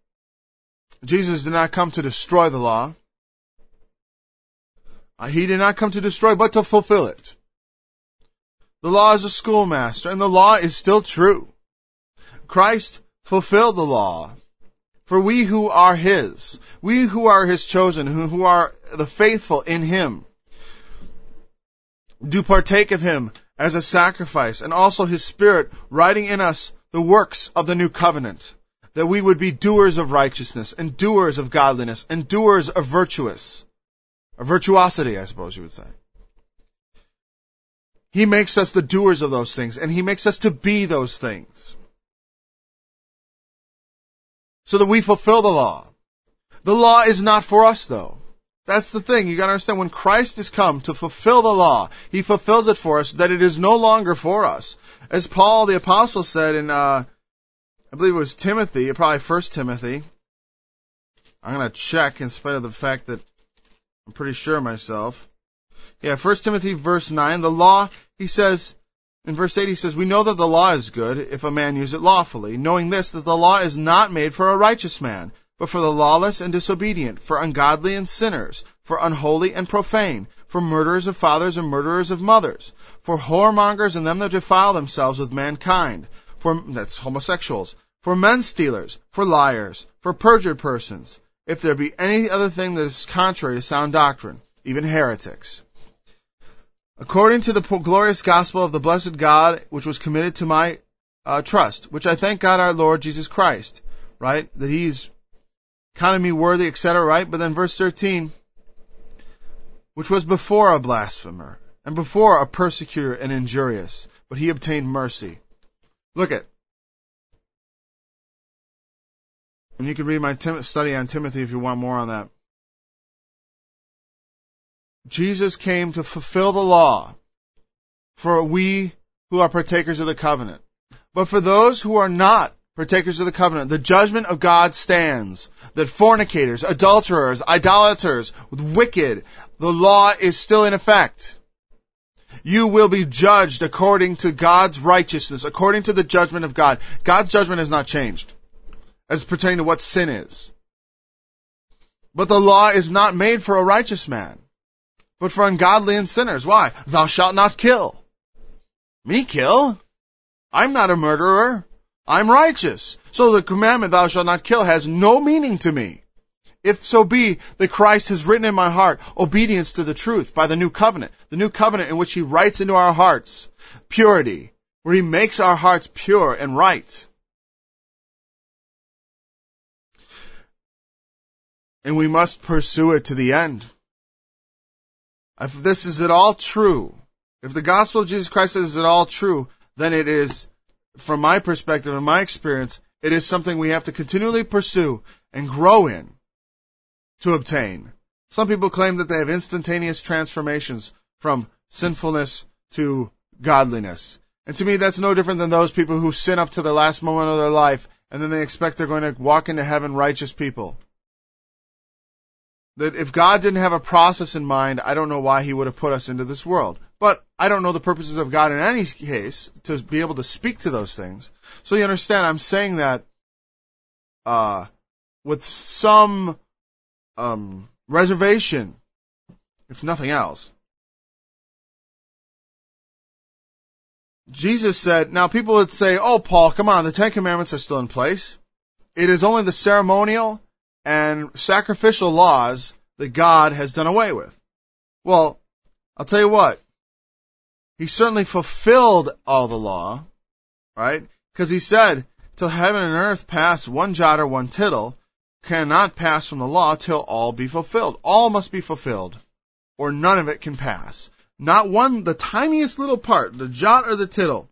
Jesus did not come to destroy the law. He did not come to destroy, but to fulfill it. The law is a schoolmaster, and the law is still true. Christ fulfilled the law. For we who are His, we who are His chosen, who are the faithful in Him, do partake of Him as a sacrifice, and also His Spirit writing in us the works of the new covenant, that we would be doers of righteousness, and doers of godliness, and doers of virtuosity, I suppose you would say. He makes us the doers of those things, and He makes us to be those things, so that we fulfill the law. The law is not for us, though. That's the thing. You got to understand, when Christ has come to fulfill the law, He fulfills it for us, that it is no longer for us. As Paul the Apostle said in, I believe it was Timothy, probably 1 Timothy. I'm going to check in spite of the fact that I'm pretty sure myself. Yeah, 1 Timothy verse 9, the law, he says, in verse 8 he says, we know that the law is good if a man use it lawfully, knowing this, that the law is not made for a righteous man, but for the lawless and disobedient, for ungodly and sinners, for unholy and profane, for murderers of fathers and murderers of mothers, for whoremongers and them that defile themselves with mankind, that's homosexuals, for men stealers, for liars, for perjured persons, if there be any other thing that is contrary to sound doctrine, even heretics. According to the glorious gospel of the blessed God, which was committed to my trust, which I thank God our Lord Jesus Christ, right? That He's counted me worthy, etc., right? But then verse 13, which was before a blasphemer, and before a persecutor and injurious, but He obtained mercy. Look at. And you can read my study on Timothy if you want more on that. Jesus came to fulfill the law for we who are partakers of the covenant. But for those who are not partakers of the covenant, the judgment of God stands, that fornicators, adulterers, idolaters, wicked, the law is still in effect. You will be judged according to God's righteousness, according to the judgment of God. God's judgment has not changed as pertaining to what sin is. But the law is not made for a righteous man, but for ungodly and sinners. Why? Thou shalt not kill. Me kill? I'm not a murderer. I'm righteous. So the commandment, thou shalt not kill, has no meaning to me. If so be that Christ has written in my heart obedience to the truth by the new covenant in which He writes into our hearts purity, where He makes our hearts pure and right. And we must pursue it to the end. If this is at all true, if the gospel of Jesus Christ is at all true, then it is, from my perspective and my experience, it is something we have to continually pursue and grow in to obtain. Some people claim that they have instantaneous transformations from sinfulness to godliness. And to me, that's no different than those people who sin up to the last moment of their life and then they expect they're going to walk into heaven righteous people. That if God didn't have a process in mind, I don't know why He would have put us into this world. But I don't know the purposes of God in any case to be able to speak to those things. So you understand, I'm saying that with some reservation, if nothing else. Jesus said, now people would say, oh, Paul, come on, the Ten Commandments are still in place. It is only the ceremonial and sacrificial laws that God has done away with. Well, I'll tell you what. He certainly fulfilled all the law, right? Because He said, till heaven and earth pass, one jot or one tittle cannot pass from the law till all be fulfilled. All must be fulfilled, or none of it can pass. Not one, the tiniest little part, the jot or the tittle,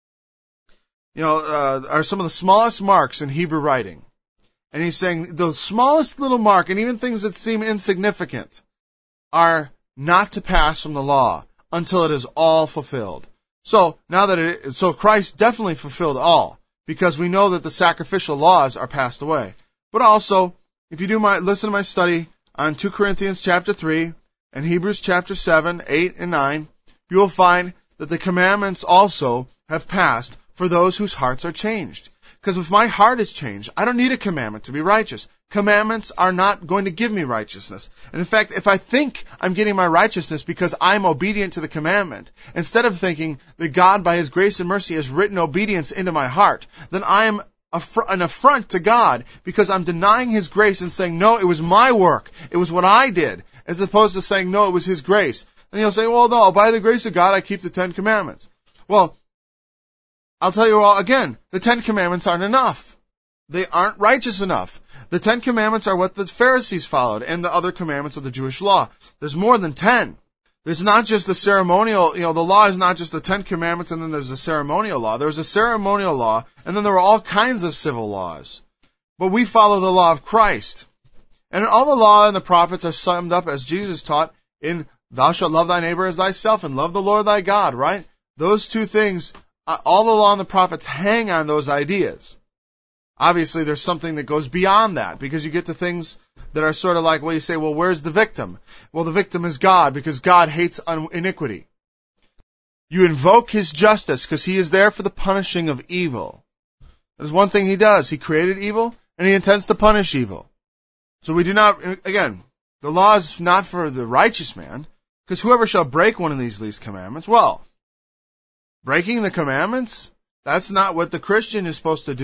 are some of the smallest marks in Hebrew writing. And He's saying the smallest little mark, and even things that seem insignificant, are not to pass from the law until it is all fulfilled. So now that so Christ definitely fulfilled all, because we know that the sacrificial laws are passed away. But also, if you listen to my study on 2 Corinthians chapter 3 and Hebrews chapter 7, 8, and 9, you will find that the commandments also have passed for those whose hearts are changed. Because if my heart is changed, I don't need a commandment to be righteous. Commandments are not going to give me righteousness. And in fact, if I think I'm getting my righteousness because I'm obedient to the commandment, instead of thinking that God, by His grace and mercy, has written obedience into my heart, then I am an affront to God because I'm denying His grace and saying, no, it was my work. It was what I did. As opposed to saying, no, it was His grace. And He'll say, well, no, by the grace of God, I keep the 10 Commandments. Well, I'll tell you all again, the 10 Commandments aren't enough. They aren't righteous enough. The 10 Commandments are what the Pharisees followed and the other commandments of the Jewish law. There's more than 10. There's not just the ceremonial, the law is not just the 10 Commandments and then there's a ceremonial law. There's a ceremonial law and then there were all kinds of civil laws. But we follow the law of Christ. And all the law and the prophets are summed up as Jesus taught in thou shalt love thy neighbor as thyself and love the Lord thy God, right? Those two things, all the law and the prophets hang on those ideas. Obviously, there's something that goes beyond that because you get to things that are sort of like, well, you say, well, where's the victim? Well, the victim is God because God hates iniquity. You invoke His justice because He is there for the punishing of evil. There's one thing He does. He created evil and He intends to punish evil. So we do not, again, the law is not for the righteous man because whoever shall break one of these least commandments, well, breaking the commandments, that's not what the Christian is supposed to do.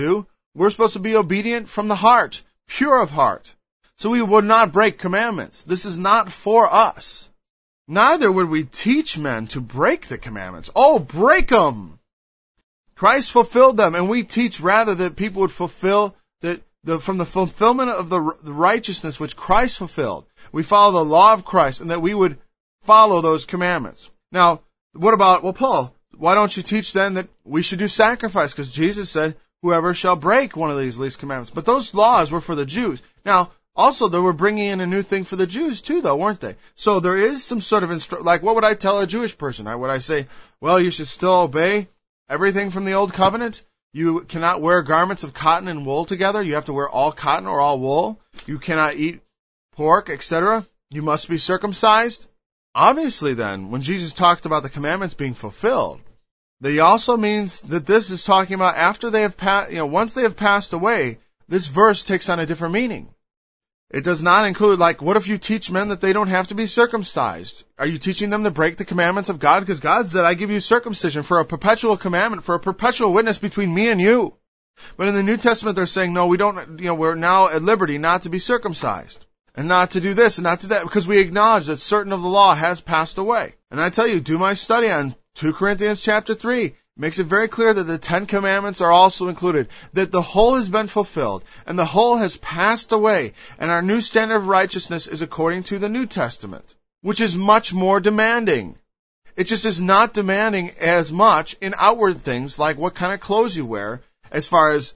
We're supposed to be obedient from the heart, pure of heart. So we would not break commandments. This is not for us. Neither would we teach men to break the commandments. Oh, break them! Christ fulfilled them, and we teach rather that people would fulfill from the fulfillment of the righteousness which Christ fulfilled. We follow the law of Christ, and that we would follow those commandments. Now, what about, well, Paul, why don't you teach then that we should do sacrifice? Because Jesus said, whoever shall break one of these least commandments. But those laws were for the Jews. Now, also, they were bringing in a new thing for the Jews too, though, weren't they? So there is some sort of like, what would I tell a Jewish person? Would I say, well, you should still obey everything from the Old Covenant? You cannot wear garments of cotton and wool together. You have to wear all cotton or all wool. You cannot eat pork, etc. You must be circumcised. Obviously, then, when Jesus talked about the commandments being fulfilled, he also means that this is talking about after they have once they have passed away. This verse takes on a different meaning. It does not include, like, what if you teach men that they don't have to be circumcised? Are you teaching them to break the commandments of God? Because God said, I give you circumcision for a perpetual commandment, for a perpetual witness between me and you. But in the New Testament, they're saying, no, we don't, we're now at liberty not to be circumcised. And not to do this and not to that, because we acknowledge that certain of the law has passed away. And I tell you, do my study on 2 Corinthians chapter 3. Makes it very clear that the 10 Commandments are also included, that the whole has been fulfilled, and the whole has passed away, and our new standard of righteousness is according to the New Testament, which is much more demanding. It just is not demanding as much in outward things, like what kind of clothes you wear, as far as,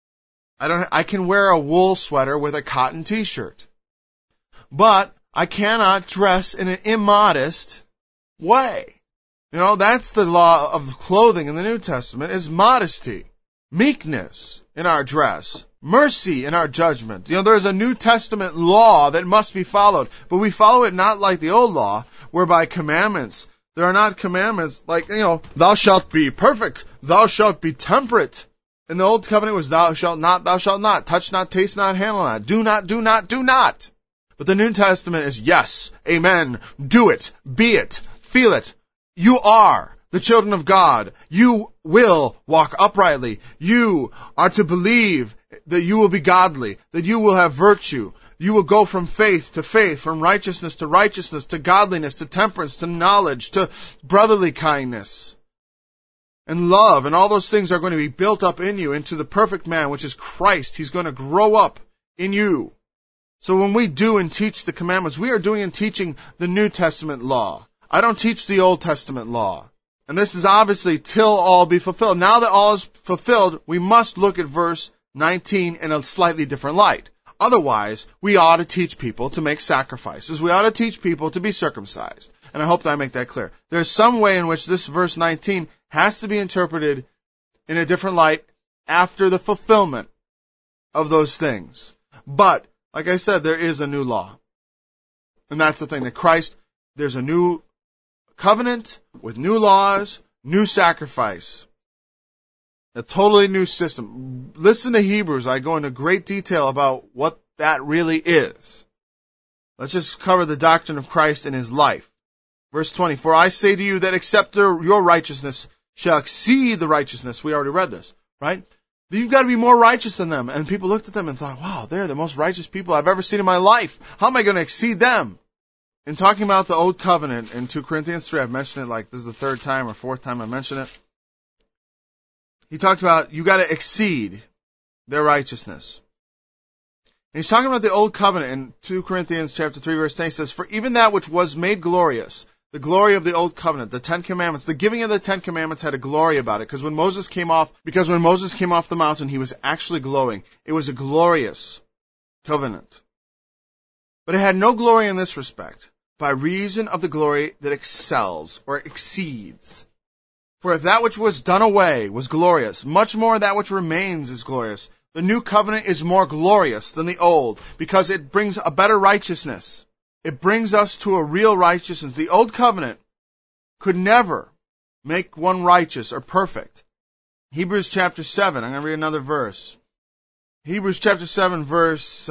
I can wear a wool sweater with a cotton t-shirt. But I cannot dress in an immodest way. That's the law of clothing in the New Testament, is modesty, meekness in our dress, mercy in our judgment. There's a New Testament law that must be followed, but we follow it not like the old law, whereby commandments, there are not commandments like, thou shalt be perfect, thou shalt be temperate. In the old covenant was thou shalt not, touch not, taste not, handle not, do not, do not, do not. But the New Testament is yes, amen, do it, be it, feel it. You are the children of God. You will walk uprightly. You are to believe that you will be godly, that you will have virtue. You will go from faith, from righteousness, to godliness, to temperance, to knowledge, to brotherly kindness and love. And all those things are going to be built up in you into the perfect man, which is Christ. He's going to grow up in you. So when we do and teach the commandments, we are doing and teaching the New Testament law. I don't teach the Old Testament law. And this is obviously till all be fulfilled. Now that all is fulfilled, we must look at verse 19 in a slightly different light. Otherwise, we ought to teach people to make sacrifices. We ought to teach people to be circumcised. And I hope that I make that clear. There's some way in which this verse 19 has to be interpreted in a different light after the fulfillment of those things. But, like I said, there is a new law. And that's the thing, that there's a new covenant with new laws, new sacrifice. A totally new system. Listen to Hebrews. I go into great detail about what that really is. Let's just cover the doctrine of Christ in his life. Verse 20, for I say to you that except your righteousness shall exceed the righteousness. We already read this, right? You've got to be more righteous than them. And people looked at them and thought, wow, they're the most righteous people I've ever seen in my life. How am I going to exceed them? In talking about the Old Covenant in 2 Corinthians 3, I've mentioned it like this is the third time or fourth time I mentioned it. He talked about you got to exceed their righteousness. And he's talking about the Old Covenant in 2 Corinthians chapter 3, verse 10. He says, for even that which was made glorious, the glory of the Old Covenant, the 10 Commandments, the giving of the 10 Commandments had a glory about it. Because when Moses came off the mountain, he was actually glowing. It was a glorious covenant. But it had no glory in this respect, by reason of the glory that excels or exceeds. For if that which was done away was glorious, much more that which remains is glorious. The new covenant is more glorious than the old, because it brings a better righteousness. It brings us to a real righteousness. The old covenant could never make one righteous or perfect. Hebrews chapter 7, I'm going to read another verse. Hebrews chapter 7, verse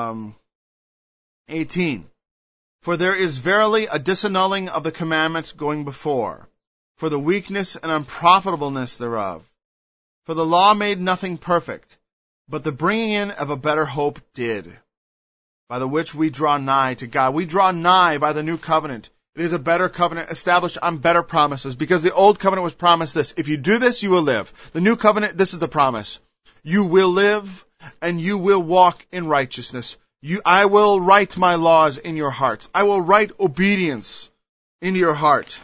18. For there is verily a disannulling of the commandment going before, for the weakness and unprofitableness thereof. For the law made nothing perfect, But the bringing in of a better hope did, by the which we draw nigh to God. We draw nigh by the new covenant. It is a better covenant established on better promises, because the old covenant was promised this: if you do this, you will live. The new covenant, this is the promise: you will live and you will walk in righteousness. I will write my laws in your hearts. I will write obedience into your heart.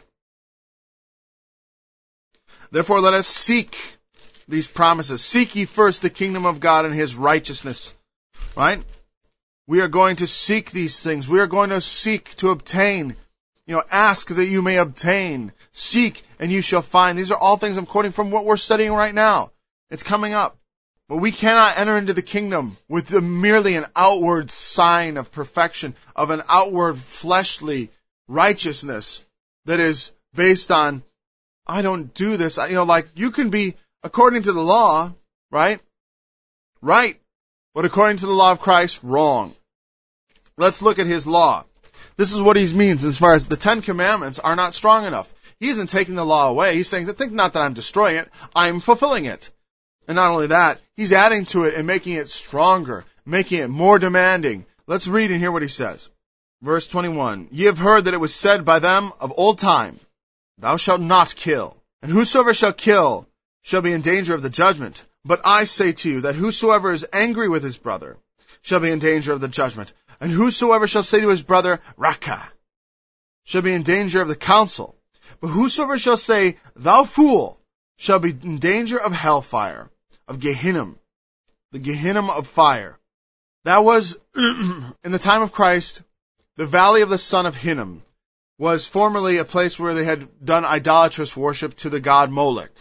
Therefore, let us seek these promises. Seek ye first the kingdom of God and his righteousness. Right? We are going to seek these things. We are going to seek to obtain. Ask that you may obtain. Seek and you shall find. These are all things I'm quoting from what we're studying right now. It's coming up. But we cannot enter into the kingdom with merely an outward sign of perfection, of an outward fleshly righteousness that is based on, I don't do this. Like you can be, according to the law, right? Right. But according to the law of Christ, wrong. Let's look at his law. This is what he means as far as the 10 Commandments are not strong enough. He isn't taking the law away. He's saying, think not that I'm destroying it. I'm fulfilling it. And not only that, he's adding to it and making it stronger, making it more demanding. Let's read and hear what he says. Verse 21. Ye have heard that it was said by them of old time, thou shalt not kill. And whosoever shall kill shall be in danger of the judgment. But I say to you that whosoever is angry with his brother shall be in danger of the judgment. And whosoever shall say to his brother, Raka, shall be in danger of the council. But whosoever shall say, thou fool, shall be in danger of hellfire, of Gehinnom, the Gehinnom of fire. That was, in the time of Christ, the valley of the son of Hinnom was formerly a place where they had done idolatrous worship to the god Molech,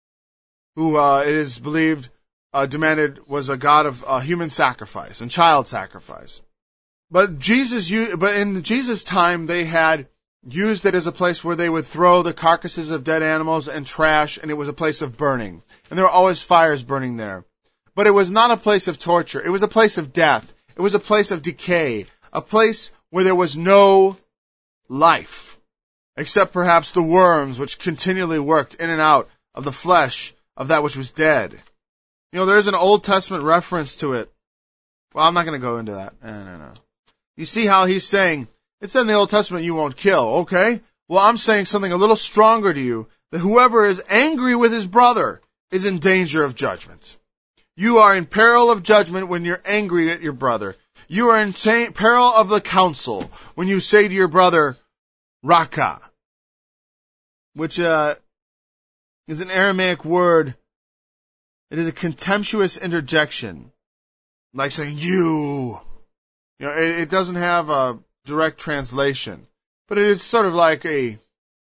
who it is believed was a god of human sacrifice and child sacrifice. But in Jesus' time, they had used it as a place where they would throw the carcasses of dead animals and trash, and it was a place of burning. And there were always fires burning there. But it was not a place of torture. It was a place of death. It was a place of decay. A place where there was no life, except perhaps the worms which continually worked in and out of the flesh of that which was dead. There's an Old Testament reference to it. Well, I'm not going to go into that. No. You see how he's saying, it said in the Old Testament you won't kill. Okay. Well, I'm saying something a little stronger to you, that whoever is angry with his brother is in danger of judgment. You are in peril of judgment when you're angry at your brother. You are in peril of the council when you say to your brother, Raka, which is an Aramaic word. It is a contemptuous interjection, like saying you. It doesn't have a direct translation, but it is sort of like a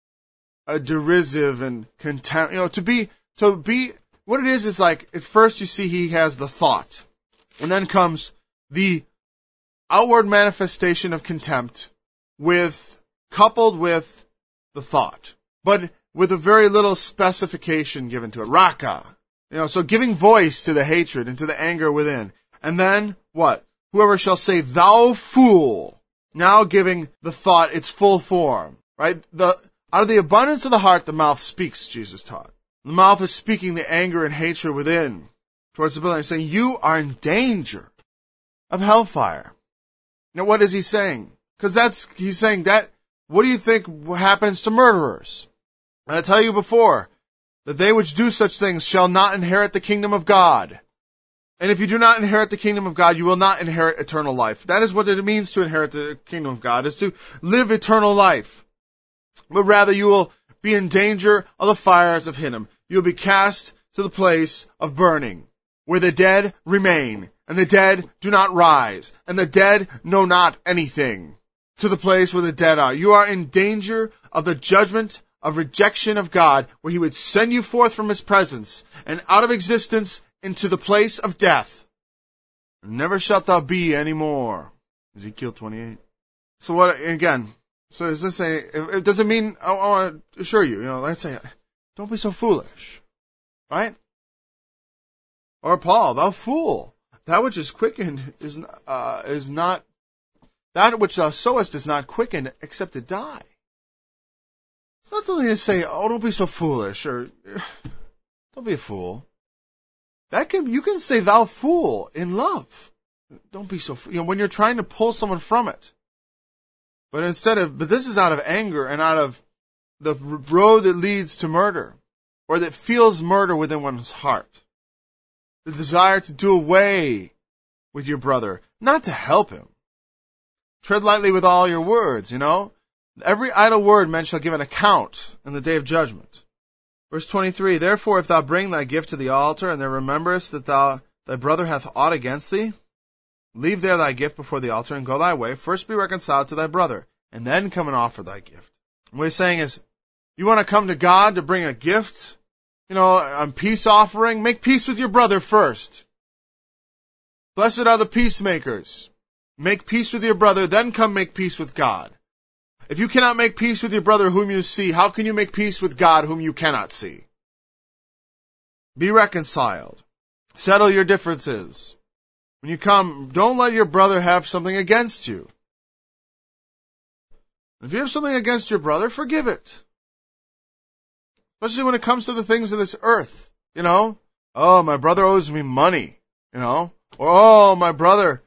derisive and contempt. To be what it is like at first you see he has the thought, and then comes the outward manifestation of contempt coupled with the thought, but with a very little specification given to it. Raka. So giving voice to the hatred and to the anger within. And then what? Whoever shall say, thou fool. Now giving the thought its full form. Right? Out of the abundance of the heart, the mouth speaks, Jesus taught. The mouth is speaking the anger and hatred within towards the believer, saying, you are in danger of hellfire. Now what is he saying? Because he's saying that, what do you think happens to murderers? I tell you before, that they which do such things shall not inherit the kingdom of God. And if you do not inherit the kingdom of God, you will not inherit eternal life. That is what it means to inherit the kingdom of God, is to live eternal life. But rather you will be in danger of the fires of Hinnom. You will be cast to the place of burning, where the dead remain, and the dead do not rise, and the dead know not anything, to the place where the dead are. You are in danger of the judgment of rejection of God, where he would send you forth from his presence and out of existence into the place of death. Never shalt thou be any more. Ezekiel 28. So what, again, so does this say, it doesn't mean, I want to assure you, let's say, don't be so foolish. Right? Or Paul, thou fool. That which is quickened is not, that which thou sowest is not quickened except to die. It's not something to say, don't be so foolish, or don't be a fool. You can say thou fool in love. Don't be so, when you're trying to pull someone from it. But this is out of anger and out of the road that leads to murder, or that feels murder within one's heart. The desire to do away with your brother, not to help him. Tread lightly with all your words, Every idle word men shall give an account in the day of judgment. Verse 23, therefore if thou bring thy gift to the altar, and there rememberest that thy brother hath aught against thee, leave there thy gift before the altar, and go thy way. First be reconciled to thy brother, and then come and offer thy gift. And what he's saying is, you want to come to God to bring a gift, a peace offering? Make peace with your brother first. Blessed are the peacemakers. Make peace with your brother, then come make peace with God. If you cannot make peace with your brother whom you see, how can you make peace with God whom you cannot see? Be reconciled. Settle your differences. When you come, don't let your brother have something against you. If you have something against your brother, forgive it. Especially when it comes to the things of this earth. Oh, my brother owes me money. Or, oh, my brother,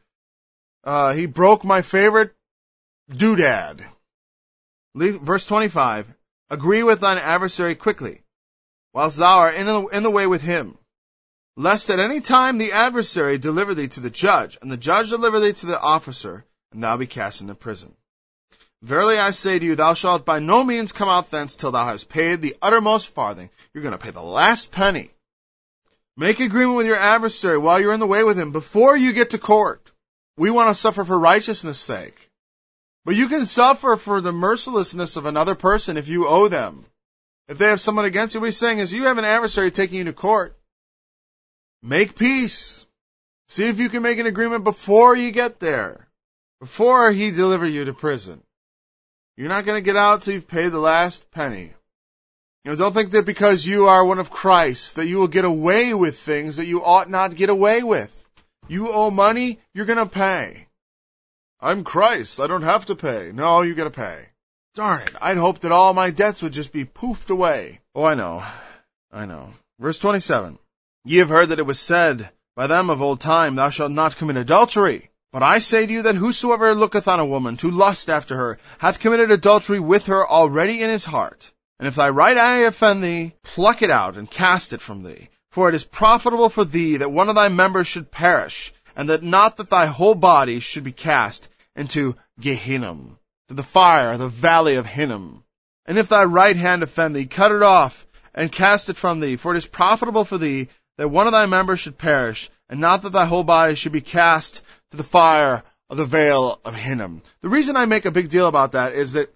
he broke my favorite doodad. Verse 25, agree with thine adversary quickly, whilst thou art in the way with him, lest at any time the adversary deliver thee to the judge, and the judge deliver thee to the officer, and thou be cast into prison. Verily I say to you, thou shalt by no means come out thence till thou hast paid the uttermost farthing. You're going to pay the last penny. Make agreement with your adversary while you're in the way with him, before you get to court. We want to suffer for righteousness' sake. But you can suffer for the mercilessness of another person if you owe them. If they have someone against you, what he's saying is you have an adversary taking you to court. Make peace. See if you can make an agreement before you get there. Before he deliver you to prison. You're not going to get out till you've paid the last penny. Don't think that because you are one of Christ that you will get away with things that you ought not get away with. You owe money, you're going to pay. I'm Christ, I don't have to pay. No, you got to pay. Darn it, I'd hoped that all my debts would just be poofed away. Oh, I know. Verse 27. Ye have heard that it was said by them of old time, thou shalt not commit adultery. But I say to you that whosoever looketh on a woman to lust after her hath committed adultery with her already in his heart. And if thy right eye offend thee, pluck it out and cast it from thee. For it is profitable for thee that one of thy members should perish, and that not that thy whole body should be cast into Gehenna, to the fire, the valley of Hinnom. And if thy right hand offend thee, cut it off, and cast it from thee. For it is profitable for thee that one of thy members should perish, and not that thy whole body should be cast to the fire of the vale of Hinnom. The reason I make a big deal about that is that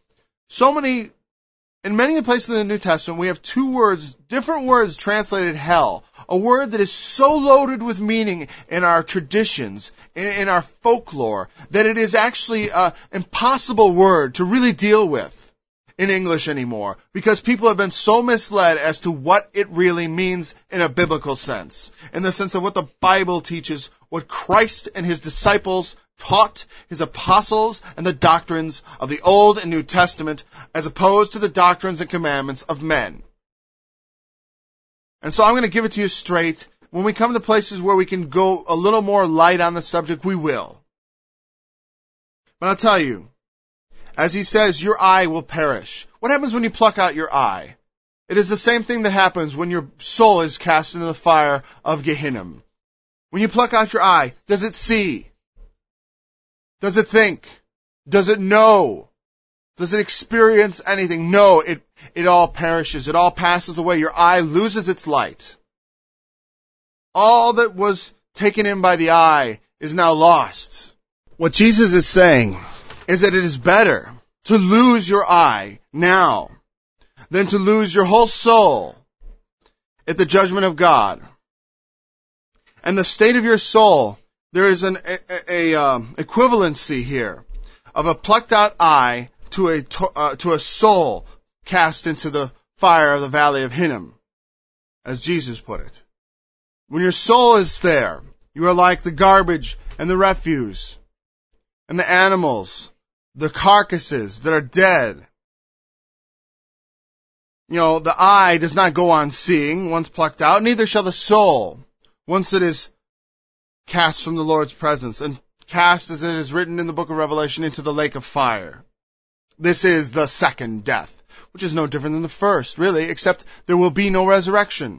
in many places in the New Testament, we have different words translated hell. A word that is so loaded with meaning in our traditions, in our folklore, that it is actually an impossible word to really deal with in English anymore, because people have been so misled as to what it really means in a biblical sense, in the sense of what the Bible teaches, what Christ and his disciples taught, his apostles, and the doctrines of the Old and New Testament, as opposed to the doctrines and commandments of men. And so I'm going to give it to you straight. When we come to places where we can go a little more light on the subject, we will. But I'll tell you, as he says, your eye will perish. What happens when you pluck out your eye? It is the same thing that happens when your soul is cast into the fire of Gehenna. When you pluck out your eye, does it see? Does it think? Does it know? Does it experience anything? No, it all perishes. It all passes away. Your eye loses its light. All that was taken in by the eye is now lost. What Jesus is saying is that it is better to lose your eye now than to lose your whole soul at the judgment of God. And the state of your soul, there is an equivalency here of a plucked out eye to a soul cast into the fire of the valley of Hinnom, as Jesus put it. When your soul is there, you are like the garbage and the refuse and the animals, the carcasses that are dead. The eye does not go on seeing once plucked out, neither shall the soul once it is cast from the Lord's presence, and cast, as it is written in the book of Revelation, into the lake of fire. This is the second death, which is no different than the first, really, except there will be no resurrection.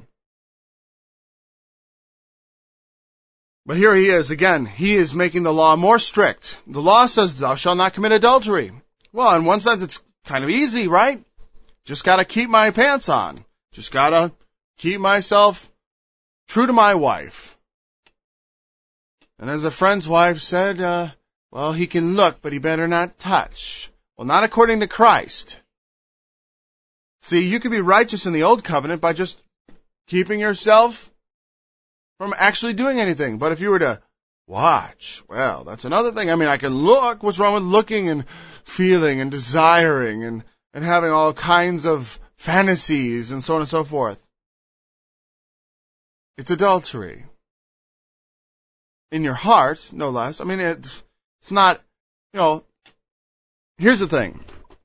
But here he is, again, he is making the law more strict. The law says, thou shalt not commit adultery. Well, in one sense, it's kind of easy, right? Just gotta keep my pants on. Just gotta keep myself true to my wife. And as a friend's wife said, well, he can look, but he better not touch. Well, not according to Christ. See, you could be righteous in the old covenant by just keeping yourself from actually doing anything. But if you were to watch, well, that's another thing. I mean, I can look. What's wrong with looking and feeling and desiring and having all kinds of fantasies and so on and so forth? It's adultery. In your heart, no less. I mean, it's not, here's the thing.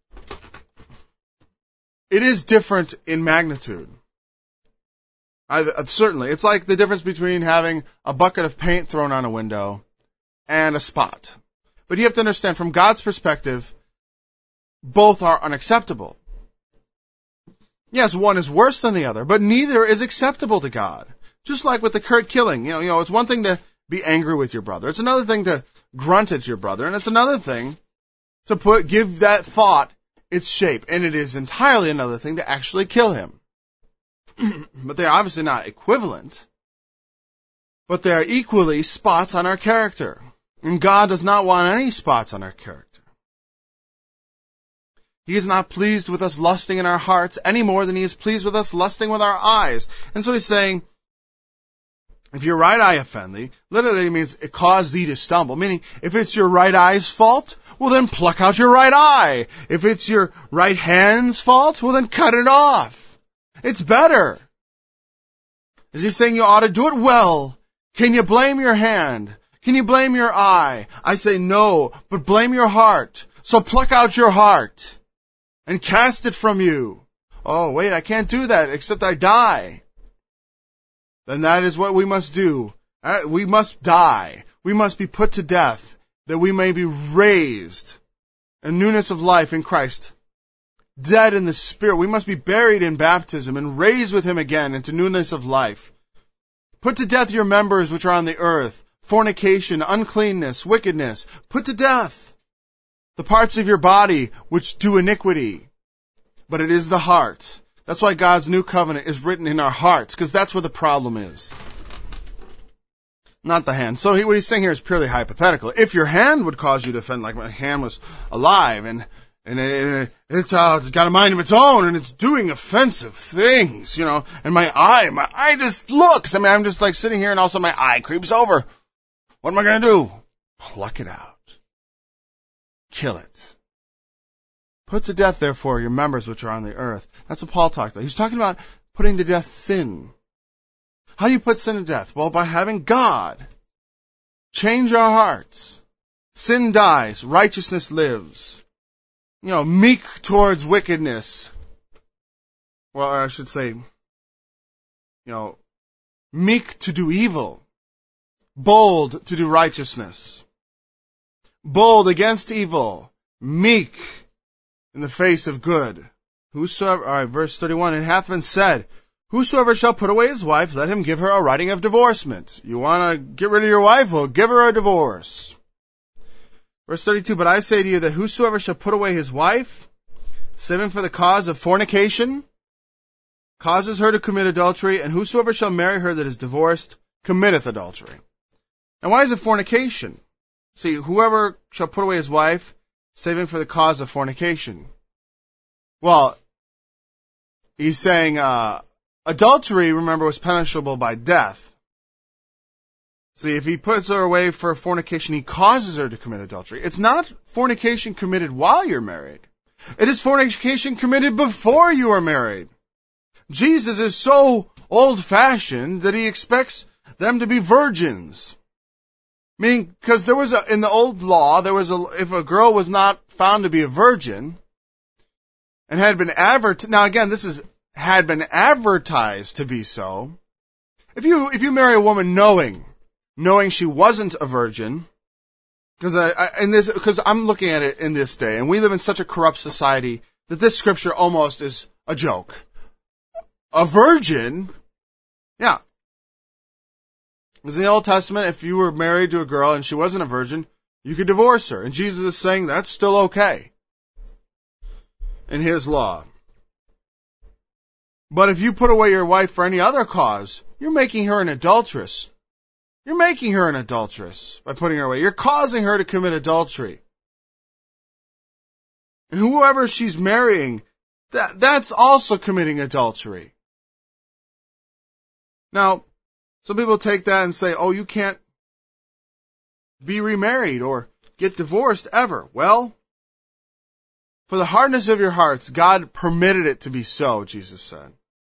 It is different in magnitude. Certainly. It's like the difference between having a bucket of paint thrown on a window and a spot. But you have to understand, from God's perspective, both are unacceptable. Yes, one is worse than the other, but neither is acceptable to God. Just like with the Kurt killing. It's one thing to be angry with your brother. It's another thing to grunt at your brother. And it's another thing to give that thought its shape. And it is entirely another thing to actually kill him. But they're obviously not equivalent. But they are equally spots on our character. And God does not want any spots on our character. He is not pleased with us lusting in our hearts any more than he is pleased with us lusting with our eyes. And so he's saying, if your right eye offend thee, literally means it caused thee to stumble. Meaning, if it's your right eye's fault, well then pluck out your right eye. If it's your right hand's fault, well then cut it off. It's better. Is he saying you ought to do it? Well, can you blame your hand? Can you blame your eye? I say no, but blame your heart. So pluck out your heart and cast it from you. Oh, wait, I can't do that except I die. Then that is what we must do. We must die. We must be put to death that we may be raised in newness of life in Christ. Dead in the Spirit. We must be buried in baptism and raised with him again into newness of life. Put to death your members which are on the earth. Fornication, uncleanness, wickedness. Put to death the parts of your body which do iniquity. But it is the heart. That's why God's new covenant is written in our hearts, because that's where the problem is. Not the hand. So what he's saying here is purely hypothetical. If your hand would cause you to offend, like my hand was alive and it's got a mind of its own, and it's doing offensive things, and my eye just looks. I mean, I'm just like sitting here, and also my eye creeps over. What am I going to do? Pluck it out. Kill it. Put to death, therefore, your members which are on the earth. That's what Paul talked about. He's talking about putting to death sin. How do you put sin to death? Well, by having God change our hearts. Sin dies. Righteousness lives. Meek towards wickedness. Well, I should say, meek to do evil. Bold to do righteousness. Bold against evil. Meek in the face of good. Whosoever, all right, verse 31, it hath been said, whosoever shall put away his wife, let him give her a writing of divorcement. You want to get rid of your wife? Well, give her a divorce. Verse 32, but I say to you that whosoever shall put away his wife, save him for the cause of fornication, causes her to commit adultery, and whosoever shall marry her that is divorced, committeth adultery. And why is it fornication? See, whoever shall put away his wife, save him for the cause of fornication. Well, he's saying adultery, remember, was punishable by death. See, if he puts her away for fornication, he causes her to commit adultery. It's not fornication committed while you're married. It is fornication committed before you are married. Jesus is so old-fashioned that he expects them to be virgins. Meaning, because in the old law, if a girl was not found to be a virgin and had been advertised, now again, had been advertised to be so, If you marry a woman knowing she wasn't a virgin, because I'm looking at it in this day, and we live in such a corrupt society that this scripture almost is a joke. A virgin, yeah. Because in the Old Testament, if you were married to a girl and she wasn't a virgin, you could divorce her. And Jesus is saying that's still okay in his law. But if you put away your wife for any other cause, you're making her an adulteress. You're making her an adulteress by putting her away. You're causing her to commit adultery. And whoever she's marrying, that's also committing adultery. Now, some people take that and say, oh, you can't be remarried or get divorced ever. Well, for the hardness of your hearts, God permitted it to be so, Jesus said.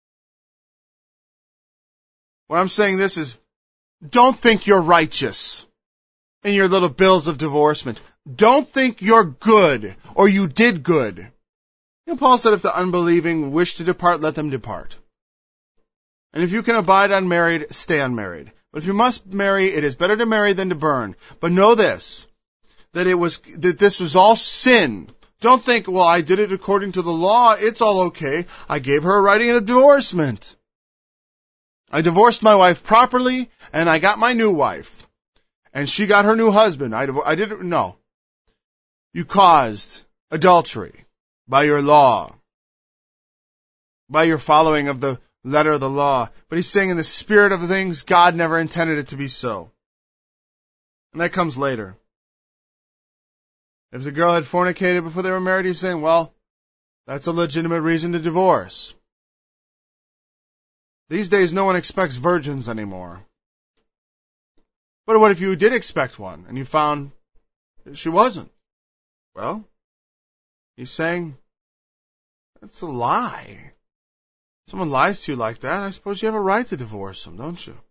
What I'm saying this is, don't think you're righteous in your little bills of divorcement. Don't think you're good or you did good. You know, Paul said if the unbelieving wish to depart, let them depart. And if you can abide unmarried, stay unmarried. But if you must marry, it is better to marry than to burn. But know this, that this was all sin. Don't think, well, I did it according to the law. It's all okay. I gave her a writing of divorcement. I divorced my wife properly, and I got my new wife. And she got her new husband. I didn't, no. You caused adultery by your law, by your following of the letter of the law. But he's saying in the spirit of things, God never intended it to be so. And that comes later. If the girl had fornicated before they were married, he's saying, well, that's a legitimate reason to divorce. These days, no one expects virgins anymore. But what if you did expect one, and you found she wasn't? Well, he's saying, that's a lie. If someone lies to you like that, I suppose you have a right to divorce them, don't you?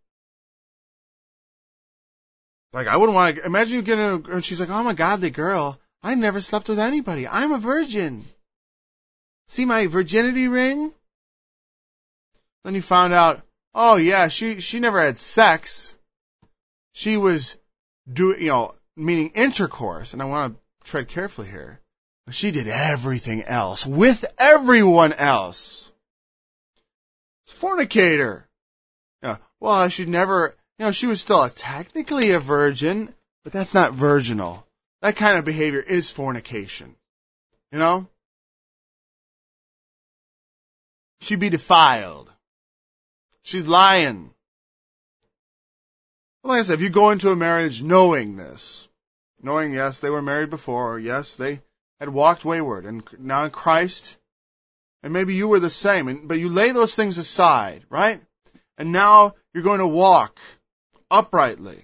Like, I wouldn't want to, imagine you getting and she's like, oh, I'm a godly girl. I never slept with anybody. I'm a virgin. See my virginity ring? Then you found out, oh yeah, she never had sex. She was meaning intercourse, and I want to tread carefully here. She did everything else with everyone else. It's fornicator. Yeah, well, she never, she was still technically a virgin, but that's not virginal. That kind of behavior is fornication. She'd be defiled. She's lying. Well, like I said, if you go into a marriage knowing this, knowing, yes, they were married before, or yes, they had walked wayward, and now in Christ, and maybe you were the same, but you lay those things aside, right? And now you're going to walk uprightly.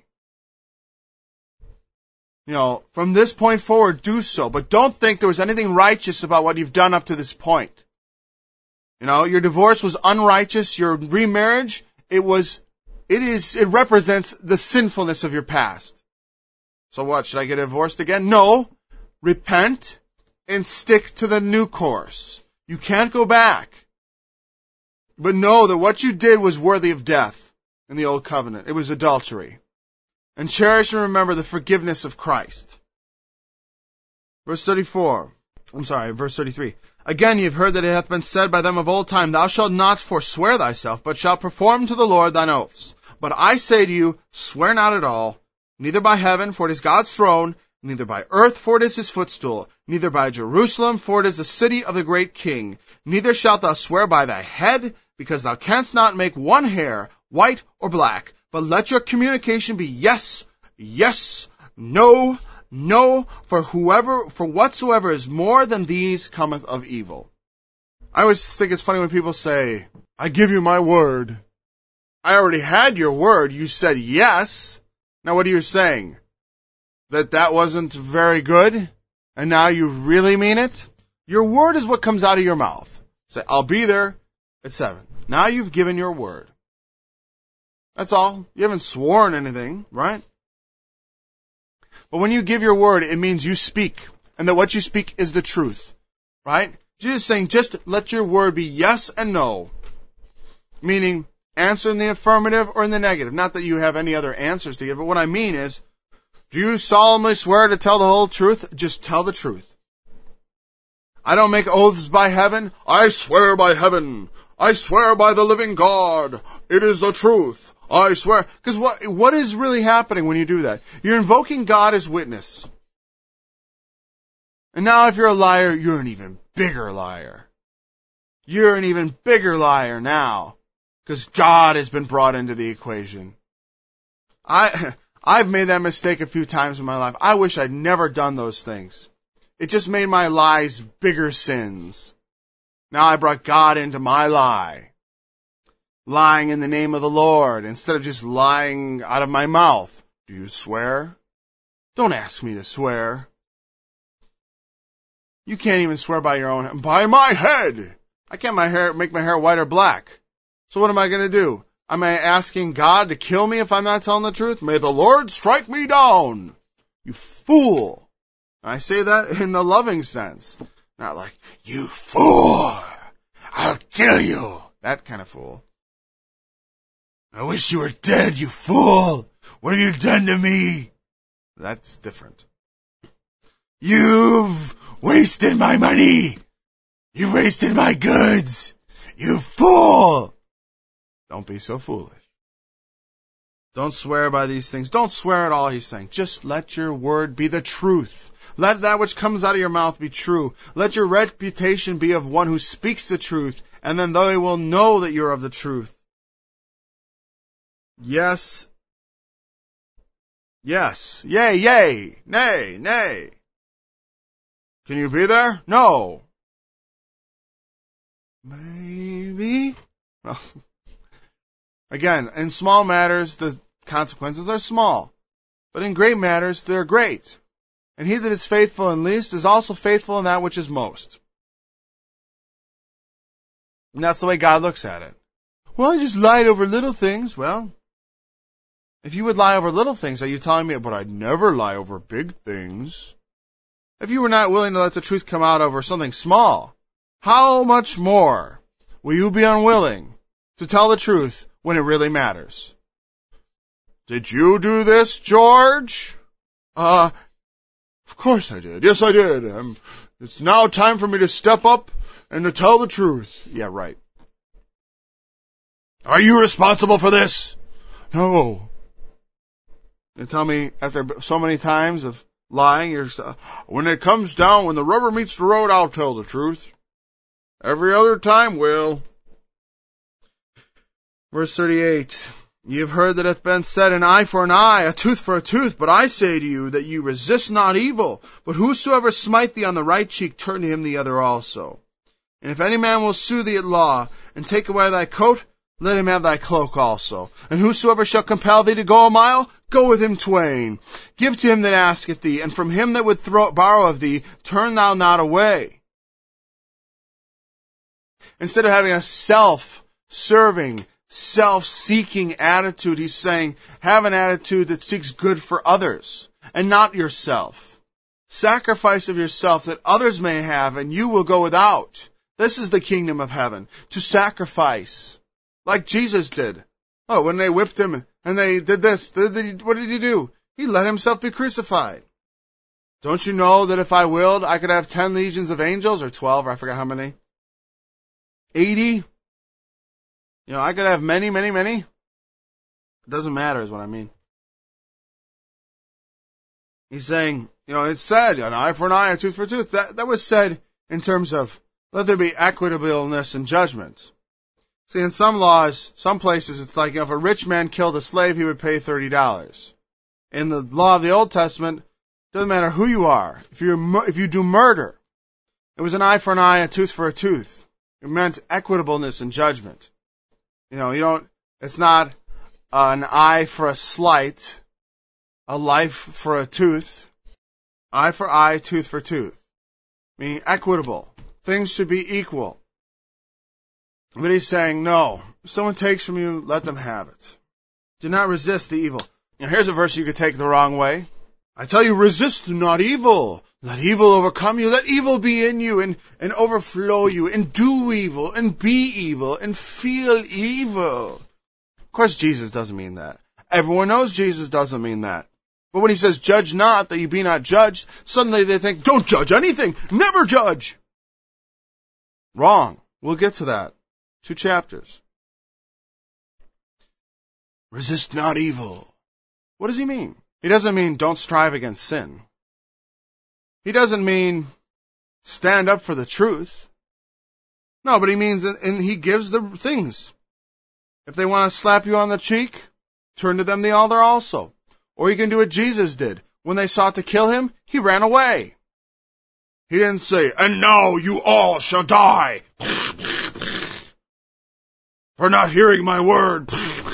From this point forward, do so, but don't think there was anything righteous about what you've done up to this point. Your divorce was unrighteous. Your remarriage, it represents the sinfulness of your past. So what? Should I get divorced again? No. Repent and stick to the new course. You can't go back. But know that what you did was worthy of death in the old covenant. It was adultery. And cherish and remember the forgiveness of Christ. Verse 33. Again, ye have heard that it hath been said by them of old time, thou shalt not forswear thyself, but shalt perform to the Lord thine oaths. But I say to you, swear not at all, neither by heaven, for it is God's throne, neither by earth, for it is his footstool, neither by Jerusalem, for it is the city of the great king. Neither shalt thou swear by thy head, because thou canst not make one hair white or black. But let your communication be yes, yes, no, no, for whatsoever is more than these cometh of evil. I always think it's funny when people say, I give you my word. I already had your word. You said yes. Now what are you saying? That wasn't very good? And now you really mean it? Your word is what comes out of your mouth. Say, I'll be there at 7. Now you've given your word. That's all. You haven't sworn anything, right? But when you give your word, it means you speak, and that what you speak is the truth, right? Jesus is saying, just let your word be yes and no. Meaning, answer in the affirmative or in the negative. Not that you have any other answers to give, but what I mean is, do you solemnly swear to tell the whole truth? Just tell the truth. I don't make oaths by heaven. I swear by heaven. I swear by the living God. It is the truth. I swear. Because what is really happening when you do that? You're invoking God as witness. And now if you're a liar, you're an even bigger liar. You're an even bigger liar now. Because God has been brought into the equation. I've made that mistake a few times in my life. I wish I'd never done those things. It just made my lies bigger sins. Now I brought God into my lie. Lying in the name of the Lord instead of just lying out of my mouth. Do you swear? Don't ask me to swear. You can't even swear by your own, by my head. I can't make my hair white or black. So what am I going to do? Am I asking God to kill me if I'm not telling the truth? May the Lord strike me down. You fool. And I say that in a loving sense. Not like, you fool. I'll kill you. That kind of fool. I wish you were dead, you fool. What have you done to me? That's different. You've wasted my money. You've wasted my goods. You fool. Don't be so foolish. Don't swear by these things. Don't swear at all, he's saying. Just let your word be the truth. Let that which comes out of your mouth be true. Let your reputation be of one who speaks the truth, and then they will know that you're of the truth. Yes. Yes. Yea, yea. Nay, nay. Can you be there? No. Maybe. Well, again, in small matters, the consequences are small. But in great matters, they're great. And he that is faithful in least is also faithful in that which is most. And that's the way God looks at it. Well, I just lied over little things. Well, if you would lie over little things, are you telling me, but I'd never lie over big things? If you were not willing to let the truth come out over something small, how much more will you be unwilling to tell the truth when it really matters? Did you do this, George? Of course I did. Yes, I did. It's now time for me to step up and to tell the truth. Yeah, right. Are you responsible for this? No. You tell me after so many times of lying, when it comes down, when the rubber meets the road, I'll tell the truth. Every other time, will. Verse 38. Ye have heard that it hath been said, an eye for an eye, a tooth for a tooth. But I say to you that you resist not evil. But whosoever smite thee on the right cheek, turn to him the other also. And if any man will sue thee at law, and take away thy coat, let him have thy cloak also. And whosoever shall compel thee to go a mile, go with him twain. Give to him that asketh thee, and from him that would borrow of thee, turn thou not away. Instead of having a self-serving, self-seeking attitude, he's saying, have an attitude that seeks good for others, and not yourself. Sacrifice of yourself that others may have, and you will go without. This is the kingdom of heaven, to sacrifice. Like Jesus did. Oh, when they whipped him and they did this, what did he do? He let himself be crucified. Don't you know that if I willed, I could have 10 legions of angels, or 12, or I forgot how many? 80? I could have many, many, many. It doesn't matter is what I mean. He's saying, it's said, an eye for an eye, a tooth for a tooth. That was said in terms of, let there be equitableness in judgment. See, in some laws, some places, it's like if a rich man killed a slave, he would pay $30. In the law of the Old Testament, it doesn't matter who you are. If you do murder, it was an eye for an eye, a tooth for a tooth. It meant equitableness in judgment. It's not an eye for a slight, a life for a tooth. Eye for eye, tooth for tooth. Meaning equitable. Things should be equal. But he's saying, no, if someone takes from you, let them have it. Do not resist the evil. Now here's a verse you could take the wrong way. I tell you, resist not evil. Let evil overcome you. Let evil be in you and overflow you and do evil and be evil and feel evil. course, Jesus doesn't mean that. Everyone knows Jesus doesn't mean that. But when he says, judge not, that you be not judged, suddenly they think, don't judge anything. Never judge. Wrong. We'll get to that. 2 chapters. Resist not evil. What does he mean? He doesn't mean don't strive against sin. He doesn't mean stand up for the truth. No, but he means, and he gives the things. If they want to slap you on the cheek, turn to them the other also. Or you can do what Jesus did. When they sought to kill him, he ran away. He didn't say, and now you all shall die for not hearing my word.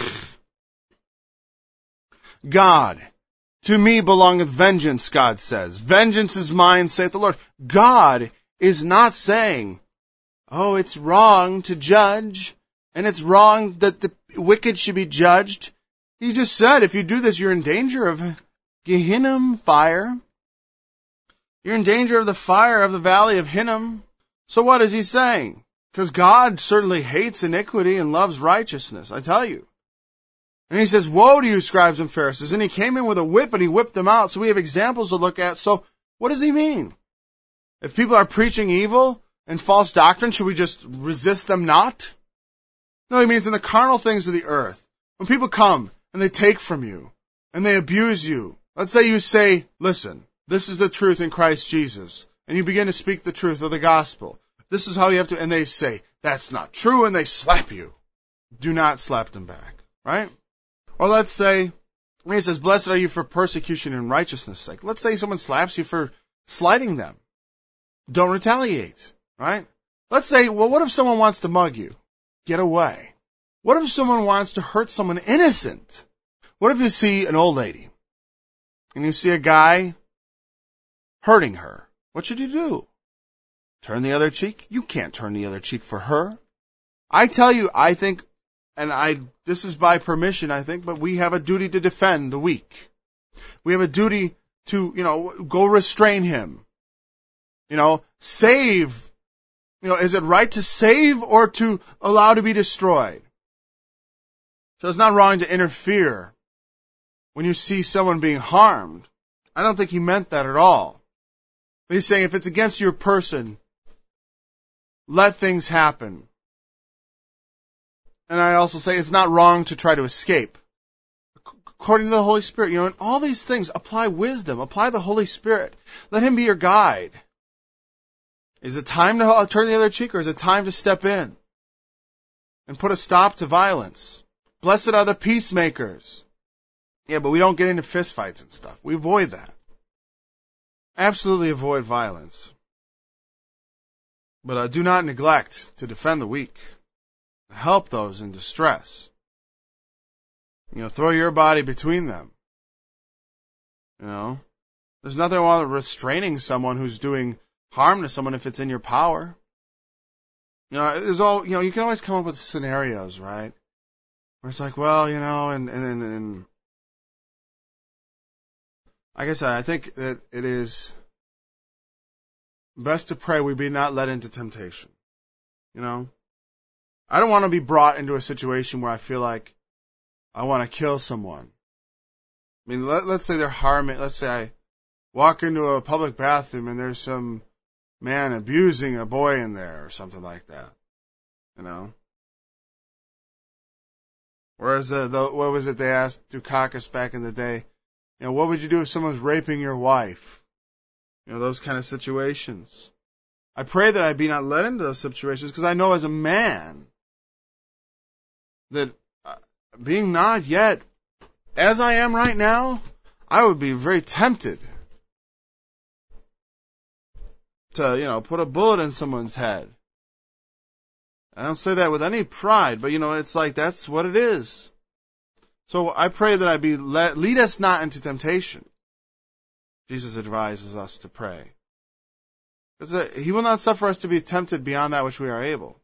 God, to me belongeth vengeance, God says. Vengeance is mine, saith the Lord. God is not saying, oh, it's wrong to judge, and it's wrong that the wicked should be judged. He just said, if you do this, you're in danger of Gehinnom fire. You're in danger of the fire of the valley of Hinnom. So what is he saying? Because God certainly hates iniquity and loves righteousness, I tell you. And he says, woe to you, scribes and Pharisees. And he came in with a whip and he whipped them out. So we have examples to look at. So what does he mean? If people are preaching evil and false doctrine, should we just resist them not? No, he means in the carnal things of the earth. When people come and they take from you and they abuse you. Let's say you say, listen, this is the truth in Christ Jesus. And you begin to speak the truth of the gospel. This is how you have to, and they say, that's not true, and they slap you. Do not slap them back, right? Or let's say, when he says, blessed are you for persecution and righteousness' sake. Let's say someone slaps you for slighting them. Don't retaliate, right? Let's say, well, what if someone wants to mug you? Get away. What if someone wants to hurt someone innocent? What if you see an old lady and you see a guy hurting her? What should you do? Turn the other cheek? You can't turn the other cheek for her. I tell you, I think, and this is by permission, I think, but we have a duty to defend the weak. We have a duty to, go restrain him. Save. Is it right to save or to allow to be destroyed? So it's not wrong to interfere when you see someone being harmed. I don't think he meant that at all. But he's saying if it's against your person, let things happen. And I also say it's not wrong to try to escape. According to the Holy Spirit, in all these things, apply wisdom, apply the Holy Spirit. Let him be your guide. Is it time to turn the other cheek, or is it time to step in and put a stop to violence? Blessed are the peacemakers. Yeah, but we don't get into fistfights and stuff. We avoid that. Absolutely avoid violence. But do not neglect to defend the weak. Help those in distress. Throw your body between them. There's nothing wrong with restraining someone who's doing harm to someone if it's in your power. There's all, you can always come up with scenarios, right? Where it's like, well, and like I said, I think that it is best to pray we be not led into temptation. I don't want to be brought into a situation where I feel like I want to kill someone. I mean, let's say they're harming, let's say I walk into a public bathroom and there's some man abusing a boy in there or something like that. Whereas what was it they asked Dukakis back in the day? What would you do if someone's raping your wife? Those kind of situations. I pray that I be not led into those situations because I know as a man that being not yet as I am right now, I would be very tempted to, put a bullet in someone's head. I don't say that with any pride, but it's like that's what it is. So I pray that I be lead us not into temptation. Jesus advises us to pray. Because he will not suffer us to be tempted beyond that which we are able.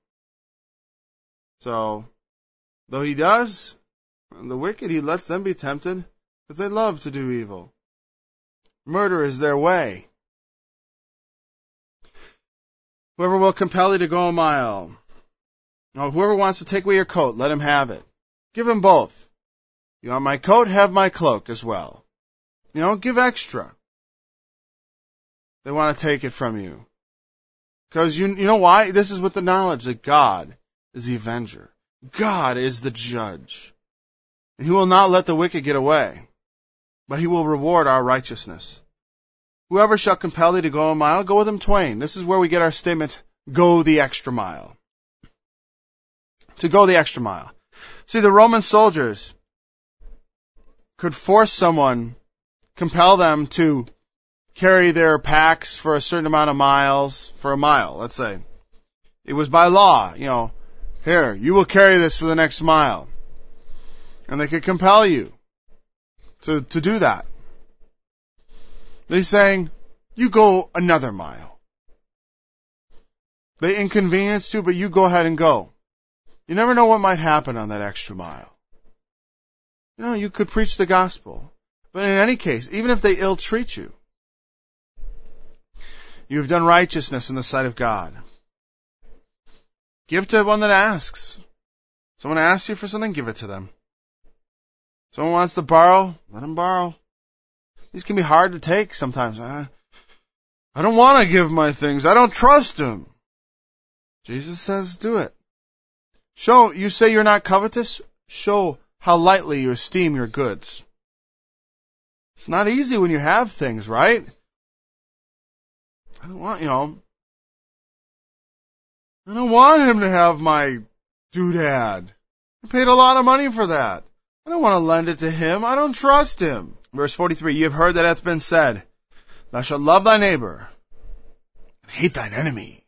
So, though he does, the wicked, he lets them be tempted because they love to do evil. Murder is their way. Whoever will compel thee to go a mile. Whoever wants to take away your coat, let him have it. Give him both. You want my coat? Have my cloak as well. Give extra. They want to take it from you. Because you know why? This is with the knowledge that God is the avenger. God is the judge. And he will not let the wicked get away, but he will reward our righteousness. Whoever shall compel thee to go a mile, go with him twain. This is where we get our statement, go the extra mile. To go the extra mile. See, the Roman soldiers could force someone, compel them to carry their packs for a certain amount of miles, for a mile, let's say. It was by law, here, you will carry this for the next mile. And they could compel you to do that. They're saying, you go another mile. They inconvenienced you, but you go ahead and go. You never know what might happen on that extra mile. You could preach the gospel. But in any case, even if they ill-treat you, you have done righteousness in the sight of God. Give to one that asks. Someone asks you for something, give it to them. Someone wants to borrow, let them borrow. These can be hard to take sometimes. I don't want to give my things. I don't trust him. Jesus says, do it. You say you're not covetous? Show how lightly you esteem your goods. It's not easy when you have things, right? I don't want him to have my doodad. I paid a lot of money for that. I don't want to lend it to him. I don't trust him. Verse 43, you have heard that it hath been said, thou shalt love thy neighbor and hate thine enemy.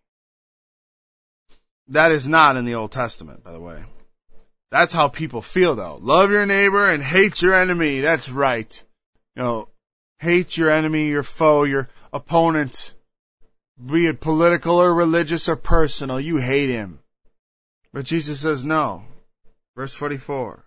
That is not in the Old Testament, by the way. That's how people feel, though. Love your neighbor and hate your enemy. That's right. Hate your enemy, your foe, your opponent, be it political or religious or personal. You hate him. But Jesus says no. Verse 44.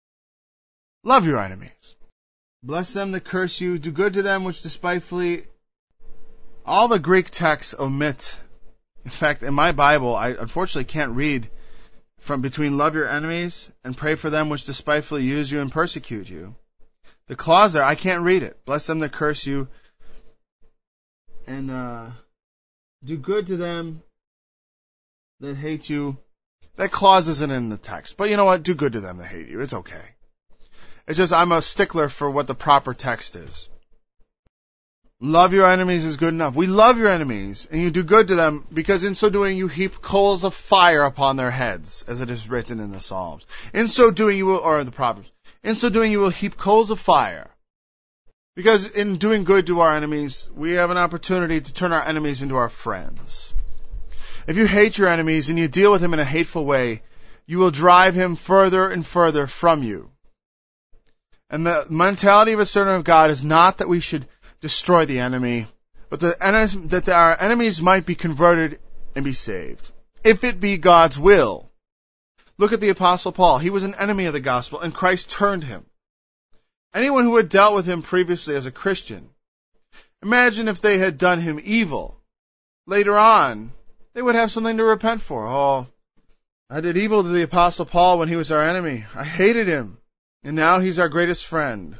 Love your enemies. Bless them that curse you. Do good to them which despitefully. All the Greek texts omit. In fact, in my Bible, I unfortunately can't read from between love your enemies and pray for them which despitefully use you and persecute you. The clause there, I can't read it. Bless them that curse you. And do good to them that hate you. That clause isn't in the text. But you know what? Do good to them that hate you. It's okay. It's just I'm a stickler for what the proper text is. Love your enemies is good enough. We love your enemies, and you do good to them, because in so doing you heap coals of fire upon their heads, as it is written in the Psalms. In so doing you will, or in the Proverbs, in so doing you will heap coals of fire. Because in doing good to our enemies, we have an opportunity to turn our enemies into our friends. If you hate your enemies and you deal with him in a hateful way, you will drive him further and further from you. And the mentality of a servant of God is not that we should destroy the enemy, but that our enemies might be converted and be saved, if it be God's will. Look at the Apostle Paul. He was an enemy of the gospel, and Christ turned him. Anyone who had dealt with him previously as a Christian, imagine if they had done him evil. Later on, they would have something to repent for. Oh, I did evil to the Apostle Paul when he was our enemy. I hated him, and now he's our greatest friend.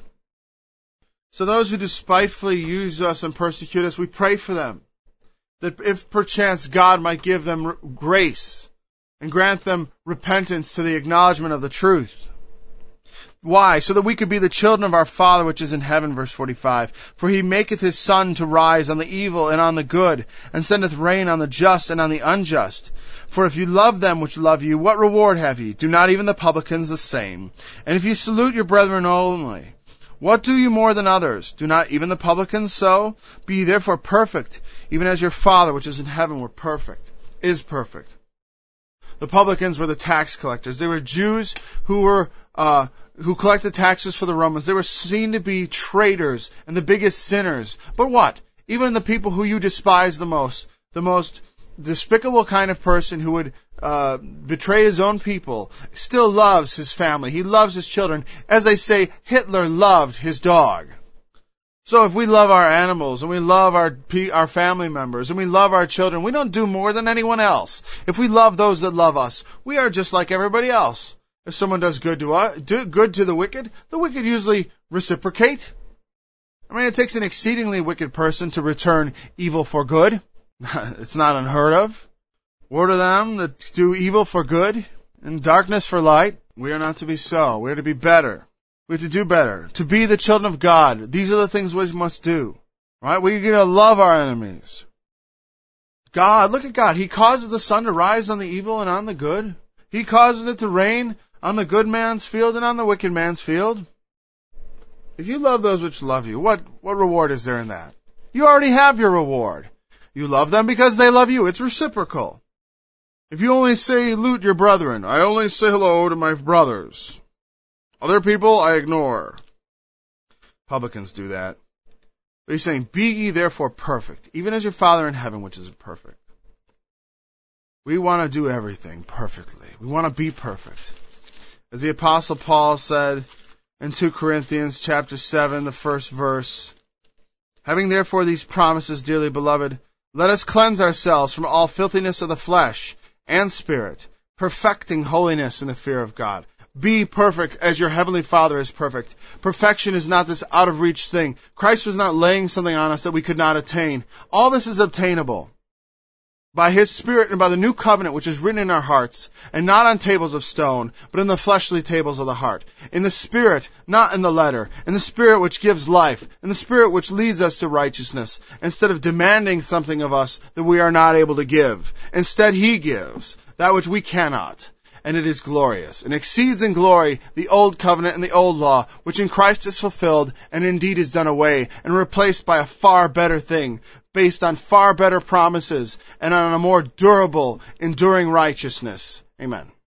So those who despitefully use us and persecute us, we pray for them, that if perchance God might give them grace and grant them repentance to the acknowledgement of the truth. Why? So that we could be the children of our Father which is in heaven, verse 45. For he maketh his sun to rise on the evil and on the good, and sendeth rain on the just and on the unjust. For if you love them which love you, what reward have ye? Do not even the publicans the same? And if you salute your brethren only, what do you more than others? Do not even the publicans so? Be ye therefore perfect, even as your Father which is in heaven is perfect. The publicans were the tax collectors. They were Jews who collected taxes for the Romans. They were seen to be traitors and the biggest sinners. But what? Even the people who you despise the most despicable kind of person who would betray his own people, still loves his family. He loves his children. As they say, Hitler loved his dog. So if we love our animals and we love our family members and we love our children, we don't do more than anyone else. If we love those that love us, we are just like everybody else. If someone does good to the wicked usually reciprocate. I mean, it takes an exceedingly wicked person to return evil for good. It's not unheard of. Woe to them that do evil for good and darkness for light. We are not to be so. We are to be better. We have to do better. To be the children of God. These are the things we must do. Right? We're going to love our enemies. God, look at God. He causes the sun to rise on the evil and on the good. He causes it to rain on the good man's field and on the wicked man's field. If you love those which love you, what reward is there in that? You already have your reward. You love them because they love you. It's reciprocal. If you only salute your brethren, I only say hello to my brothers. Other people I ignore. Publicans do that. But he's saying, be ye therefore perfect, even as your Father in heaven which is perfect. We want to do everything perfectly. We want to be perfect. As the Apostle Paul said in 2 Corinthians chapter 7, the first verse, having therefore these promises, dearly beloved, let us cleanse ourselves from all filthiness of the flesh and spirit, perfecting holiness in the fear of God. Be perfect as your heavenly Father is perfect. Perfection is not this out-of-reach thing. Christ was not laying something on us that we could not attain. All this is obtainable by His Spirit and by the new covenant which is written in our hearts, and not on tables of stone, but in the fleshly tables of the heart. In the Spirit, not in the letter. In the Spirit which gives life. In the Spirit which leads us to righteousness. Instead of demanding something of us that we are not able to give. Instead, He gives that which we cannot. And it is glorious, and exceeds in glory the old covenant and the old law, which in Christ is fulfilled, and indeed is done away, and replaced by a far better thing, based on far better promises, and on a more durable, enduring righteousness. Amen.